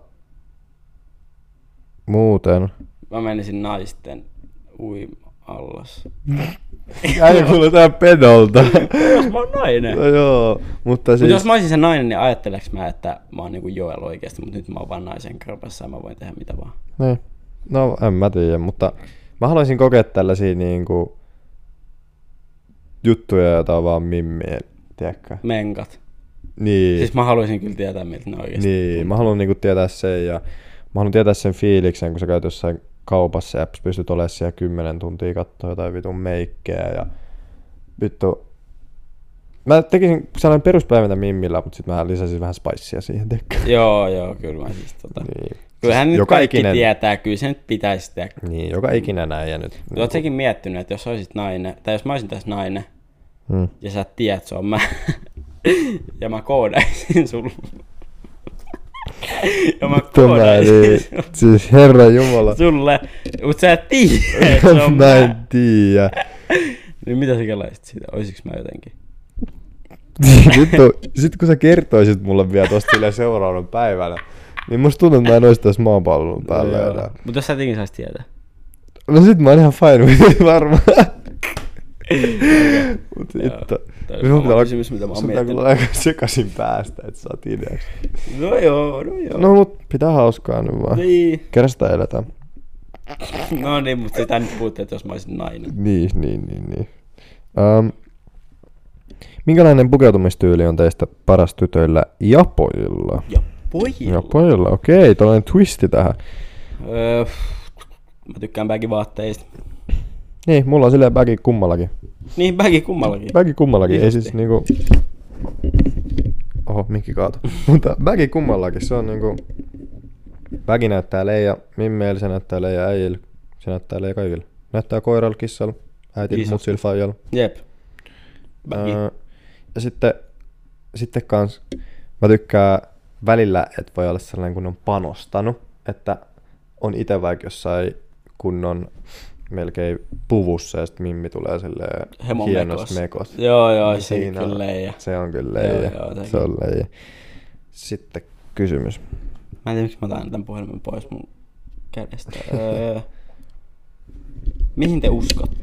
muuten... Mä menisin naisten uima-allas. Äijä kuulotaan pedolta. Jos mä oon nainen. No joo, mutta Mut siis... jos mä olisin se nainen, niin ajatteleks mä, että mä oon niinku Joel oikeesti, mutta nyt mä oon vaan naisen kropassa ja mä voin tehdä mitä vaan. Niin. No en mä tiedä, mutta mä haluaisin kokea tällaisia niinku juttuja, joita on vaan mimmien, tiedätkö? Menkat. Niin. Siis mä haluaisin kyllä tietää, miltä ne oikeesti Niin, mä haluan niinku tietää sen ja mä haluan tietää sen fiiliksen, kun sä käyt jossain kaupassa ja pystyt olemaan siellä kymmenen tuntia katsoa jotain vitun meikkejä ja vittu. Mä tekisin sellainen peruspäivänä mimmillä, mutta sit mä lisäsin vähän spicea siihen tekemään. Joo, joo, kyllä mä siis tota... Niin. Kyllähän Siis nyt joka kaikki ikinen, tietää, kyllä se nyt pitäisi tehdä. Niin, joka ikinen näin ja nyt. Oot säkin miettinyt, että jos olisit nainen, tai jos mä olisin tässä nainen, Hmm. ja sä tiedät, se on mä, ja mä koodaisin sulle. ja mä koodaisin Niin, sulle. siis herra jumala. sulle, mut sä et tiedä, että se on Mä en mä. tiedä. Niin mitä sä kelaisit siitä? Oisiks mä jotenkin? Vittu, sit kun sä kertoisit mulle vielä tosta silleen seuraavan päivänä, niin musta tuntuu, että mä en ois tässä maapallon päällä Joo. enää. Mut jos sä jotenkin sais tietää. No sit mä oon ihan fine varmaan. Mut vittu. Toi Minun on pitää oma olla- kysymys, mitä mä oon sun pitää miettinyt. kyllä aika sekaisin päästä, että saat ideaksi. No joo, no joo. No mut pitää hauskaa nyt vaan. Niin. Kerrasta eletään. No niin, mutta sitä nyt puhutte, että jos mä olisin nainen. Niin, niin, niin, niin. Um, minkälainen pukeutumistyyli on teistä paras tytöillä ja pojilla? Ja pojilla. Ja pojilla, okei, tällainen twisti tähän. Öö, mä tykkään bagivaatteista. Niin, mulla on silleen bagi kummallakin. Niin, bagi kummallakin. Bagi kummallakin, ei Isosti. siis niinku... Oho, mikki kaato. Mutta bagi kummallakin, se on niinku... Bagi näyttää leija mimmeillä, se näyttää leija äijillä, se näyttää leija kaikille. Näyttää koiralla, kissalla, äitillä, Isosti. mutsilla, faijalla. Jep. Bagi. Öö, ja sitten, sitten kans mä tykkään välillä, että voi olla sellainen, kun on panostanut, että on itse vaikka jossain kunnon melkein puvussa ja sitten Mimmi tulee silleen hienosti mekos. Joo, joo, niin se on kyllä leijä. Se on kyllä leijä. Joo, joo, se on leijä. Sitten kysymys. Mä en tiedä, miksi mä otan tämän puhelimen pois mun kädestä. öö, mihin te uskotte?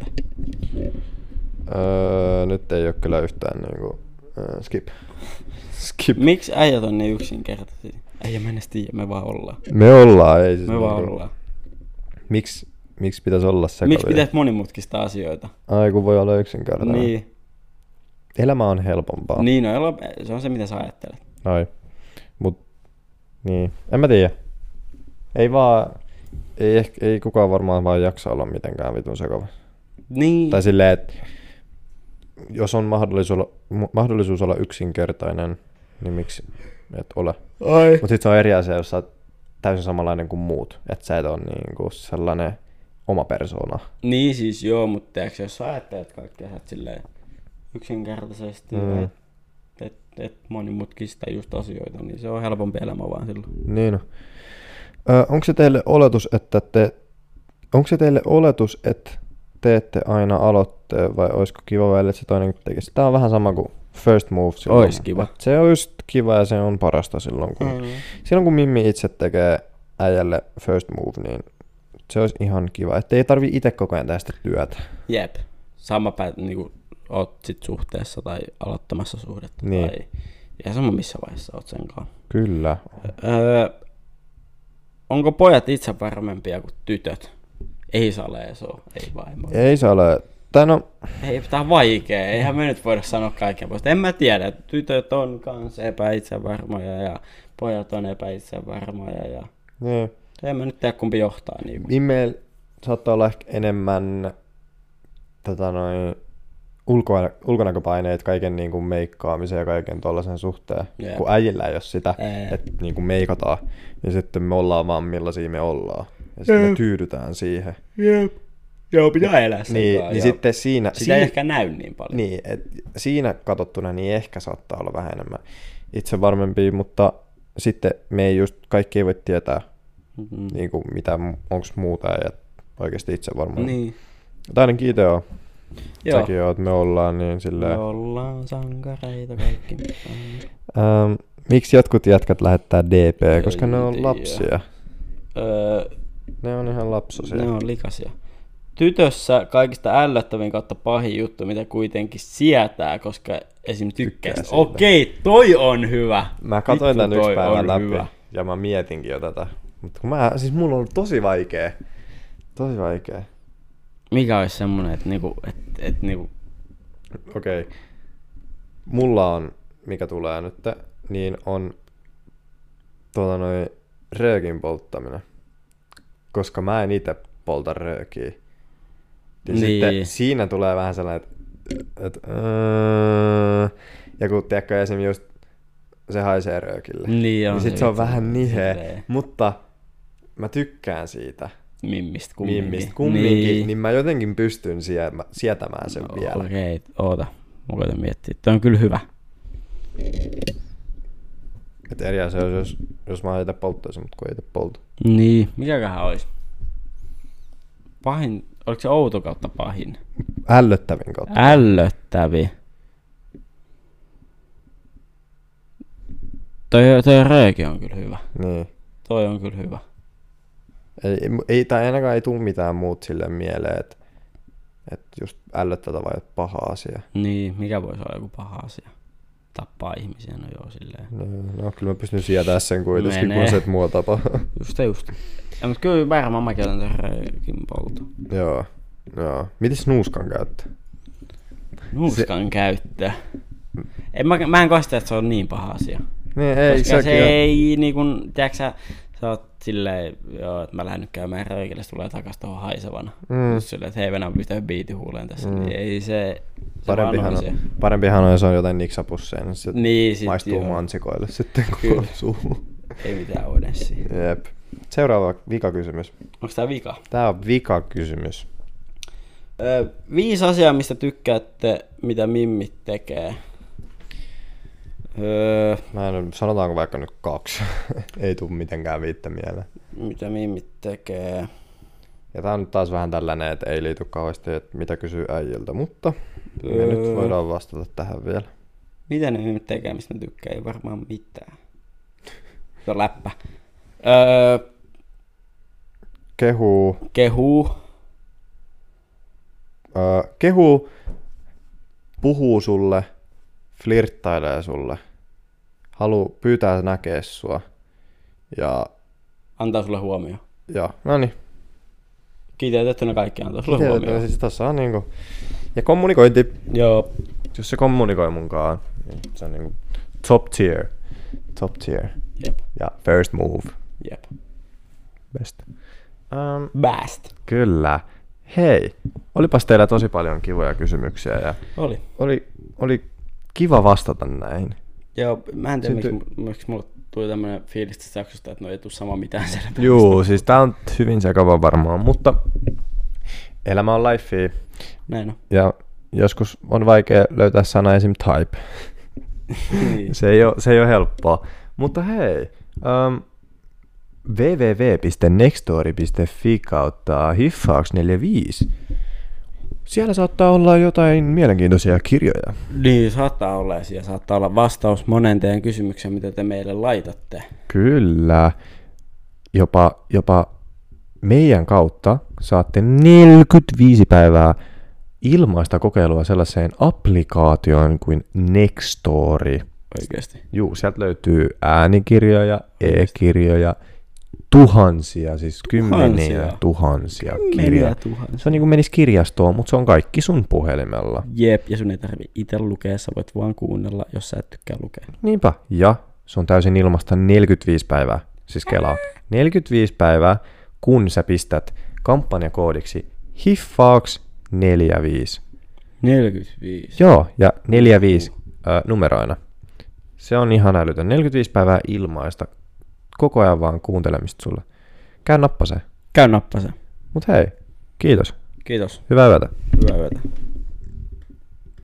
Öö, nyt ei ole kyllä yhtään niinku... Öö, skip. Skip. Miksi äijät on niin yksinkertaisia? Äijä mä en edes tiedä, me vaan ollaan. Me ollaan, ei siis... Me vaan niinku... ollaan. Miksi miks pitäisi olla sekavia? Miksi pitäisi monimutkista asioita? Ai kun voi olla yksinkertainen. Niin. Elämä on helpompaa. Niin, no, se on se mitä sä ajattelet. Ai. Mut, niin. En mä tiedä. Ei vaan, ei, ehkä, ei kukaan varmaan vaan jaksa olla mitenkään vitun sekava. Niin. Tai silleen, että jos on mahdollisuus olla, mahdollisuus olla yksinkertainen, niin miksi et ole. Ai. Mut sit se on eri asia, jos sä oot täysin samanlainen kuin muut. Että sä et ole niinku sellainen oma persoona. Niin siis joo, mutta tiiäks, jos sä ajattelet kaikkea, sä oot silleen yksinkertaisesti, mm. että et, et monimutkista just asioita, niin se on helpompi elämä vaan silloin. Niin no. Ö, onko se teille oletus, että te, onko se teille oletus, että teette aina aloitteen vai olisiko kiva välillä, että se toinenkin tekisi? Tää on vähän sama kuin first move silloin. Ois kiva. Se on just kiva ja se on parasta silloin, kun, mm. silloin kun Mimmi itse tekee äijälle first move, niin se olisi ihan kiva, että ei tarvii itse koko ajan tehdä sitä työtä. Jep. Sama päät, niinku oot sit suhteessa tai aloittamassa suhdetta. Niin. Tai ihan sama missä vaiheessa oot senkaan. Kyllä. Öö, onko pojat itse varmempia kuin tytöt? Ei Saleesoo, ei vaimo. Ei se ole. Tai no... Ei, tää on vaikee. Eihän me nyt voida sanoa kaikkea poista. En mä tiedä. Tytöt on kans epäitsevarmoja ja pojat on epäitsevarmoja. Ja... Niin. En mä nyt tiedä kumpi johtaa. Niin. Meillä saattaa olla ehkä enemmän tota noin, ulko- ulkonäköpaineet kaiken niin kuin meikkaamisen ja kaiken tollaisen suhteen. Yeah. Kun äijillä ei ole sitä, yeah. että niin kuin meikataan. Ja sitten me ollaan vaan millaisia me ollaan. Ja sitten yeah. me tyydytään siihen. Yep. Joo, pitää elää sen niin, niin sitten siinä... Sitä siinä, ei ehkä näy niin paljon. Niin, et siinä katsottuna niin ehkä saattaa olla vähän enemmän itse varmempia, mutta sitten me ei just, kaikki ei voi tietää, mm-hmm. niin kuin mitä, onko muuta ja oikeasti itse varmaan. Niin. Mutta ainakin itse on. Joo. Säkin oot, me ollaan niin silleen... Me ollaan sankareita kaikki. ähm, miksi jotkut jätkät lähettää D P? Koska ne on lapsia. Öö, ne on ihan lapsosia. Ne on likaisia. Tytössä kaikista ällöttävin kautta pahin juttu, mitä kuitenkin sietää, koska esim. Tykkää siitä. Okei, toi on hyvä. Mä katsoin tän yksi päivän läpi hyvä. Ja mä mietinkin jo tätä. Mutta kun mä, siis mulla on ollut tosi vaikee. Tosi vaikee. Mikä olisi semmonen, että niinku, et, et niinku... Okei. Okay. Mulla on, mikä tulee nyt, niin on tuota noin röökin polttaminen. Koska mä en ite polta röökiä. Ja niin. Sitten siinä tulee vähän sellainen, että... Et, öö, ja kun tiedätkö esimerkiksi just se haisee röökille. Niin, on, niin sit se on vähän nihe. Mutta mä tykkään siitä. Mimmistä kumminkin. Mimmistä kumminkin, niin. niin mä jotenkin pystyn sietämään sen no, vielä. Okei, okay, oota. Mä koitan miettiä. Toi on kyllä hyvä. Et eri asia olisi, jos, jos mä itse polttaisin, mutta kun ei itse polta. Niin, mikäköhän olisi? Pahin, oliko se outo kautta pahin? Ällöttävin kautta. Ällöttävi. Toi, toi rööki on kyllä hyvä. Niin. Toi on kyllä hyvä. Ei, ei, tai ainakaan ei tule mitään muut silleen mieleen, että et just ällöttävä vai paha asia. Niin, mikä voisi olla joku paha asia? Tappaa ihmisiä, no joo silleen. No, no kyllä mä pystyn sietää sen kuitenkin, kun se et mua tapaa. Just just. Ja, mutta kyllä varmaan mäkin otan tämän röökin polto. Joo, joo. Mites nuuskan käyttö? Nuuskan se... käyttö? En, mä, mä en kosta, että se on niin paha asia. Niin, ei, koska se ei niin kuin, tiedätkö sä, sä oot silleen, joo, että mä lähden nyt käymään röökille, se tulee takas tohon haisevana. Mm. Just silleen, että hei Venä, mä pistän biitin huuleen tässä. Mm. Niin ei se, se parempihan on, on parempihan on, jos on jotain niksapusseja, niin se niin, sit maistuu joo. mansikoille sitten koko suuhun. Ei mitään odessia. Jep. Seuraava vikakysymys. Onks tää vika? Tää on vikakysymys. Öö, viisi asiaa, mistä tykkäätte, mitä mimmit tekee. Öö, Mä en, sanotaanko vaikka nyt kaksi. Ei tuu mitenkään viittä mieleen. mitä mimmit tekee? Ja tää on nyt taas vähän tällainen, että ei liity kauheasti, että mitä kysyy äijiltä, mutta me Öö. nyt voidaan vastata tähän vielä. Mitä ne mimmit tekee, mistä mä tykkään? Ei varmaan mitään. Se on läppä. Öö, Kehuu. kehuu. Öö, kehuu. Puhuu sulle. Flirttailee sulle. Haluu pyytää näkee sua. Ja, Antaa sulle huomioon. ja no niin. Kiteytettynä kaikki antaa sulle huomioon. Siis tässä on niinku. Ja kommunikointi. Joo. Jos se kommunikoi munkaan, niin se on niinku top tier. Top tier. Jep. Ja first move. Jep. Best. Um, Best. kyllä. Hei, olipas teillä tosi paljon kivoja kysymyksiä ja Oli. oli, oli kiva vastata näihin. Joo, mä en tiedä, Synty- miksi, miksi mulle tuli tämmönen fiilis tästä jaksosta, että no ei tuu sama mitään selvää. Juu, siis tää on hyvin sekava varmaan, mutta elämä on lifea Näin on. ja joskus on vaikea löytää sana esim. Type. Niin. Se ei ole, se ei ole helppoa. Mutta hei, um, double-u double-u double-u piste nextory piste fi kautta hiffauks neljäkymmentäviisi. Siellä saattaa olla jotain mielenkiintoisia kirjoja. Niin, saattaa olla ja siellä saattaa olla vastaus moneen teidän kysymykseen, mitä te meille laitatte. Kyllä. Jopa, jopa meidän kautta saatte neljäkymmentäviisi päivää ilmaista kokeilua sellaiseen applikaatioon kuin Nextory. Oikeesti. Juu, sieltä löytyy äänikirjoja, e-kirjoja, tuhansia, siis kymmeniä Tuhansia. tuhansia Kymmeniä kirjoja. tuhansia. Se on niin kuin menis kirjastoon, mutta se on kaikki sun puhelimella. Jep, ja sun ei tarvi itse lukea, sä voit vaan kuunnella, jos sä et tykkää lukea. Niinpä. Ja se on täysin ilmasta neljäkymmentäviisi päivää, siis kelaa. neljäkymmentäviisi päivää, kun sä pistät kampanjakoodiksi hiffauks neljäkymmentäviisi. neljäkymmentäviisi. Joo, ja neljäkymmentäviisi äh, numeroina. Se on ihan älytön. neljäkymmentäviisi päivää ilmaista. Koko ajan vaan kuuntelemista sulle. Käy nappaseen. Käy nappaseen. Mut hei, kiitos. Kiitos. Hyvää yötä. Hyvää yötä.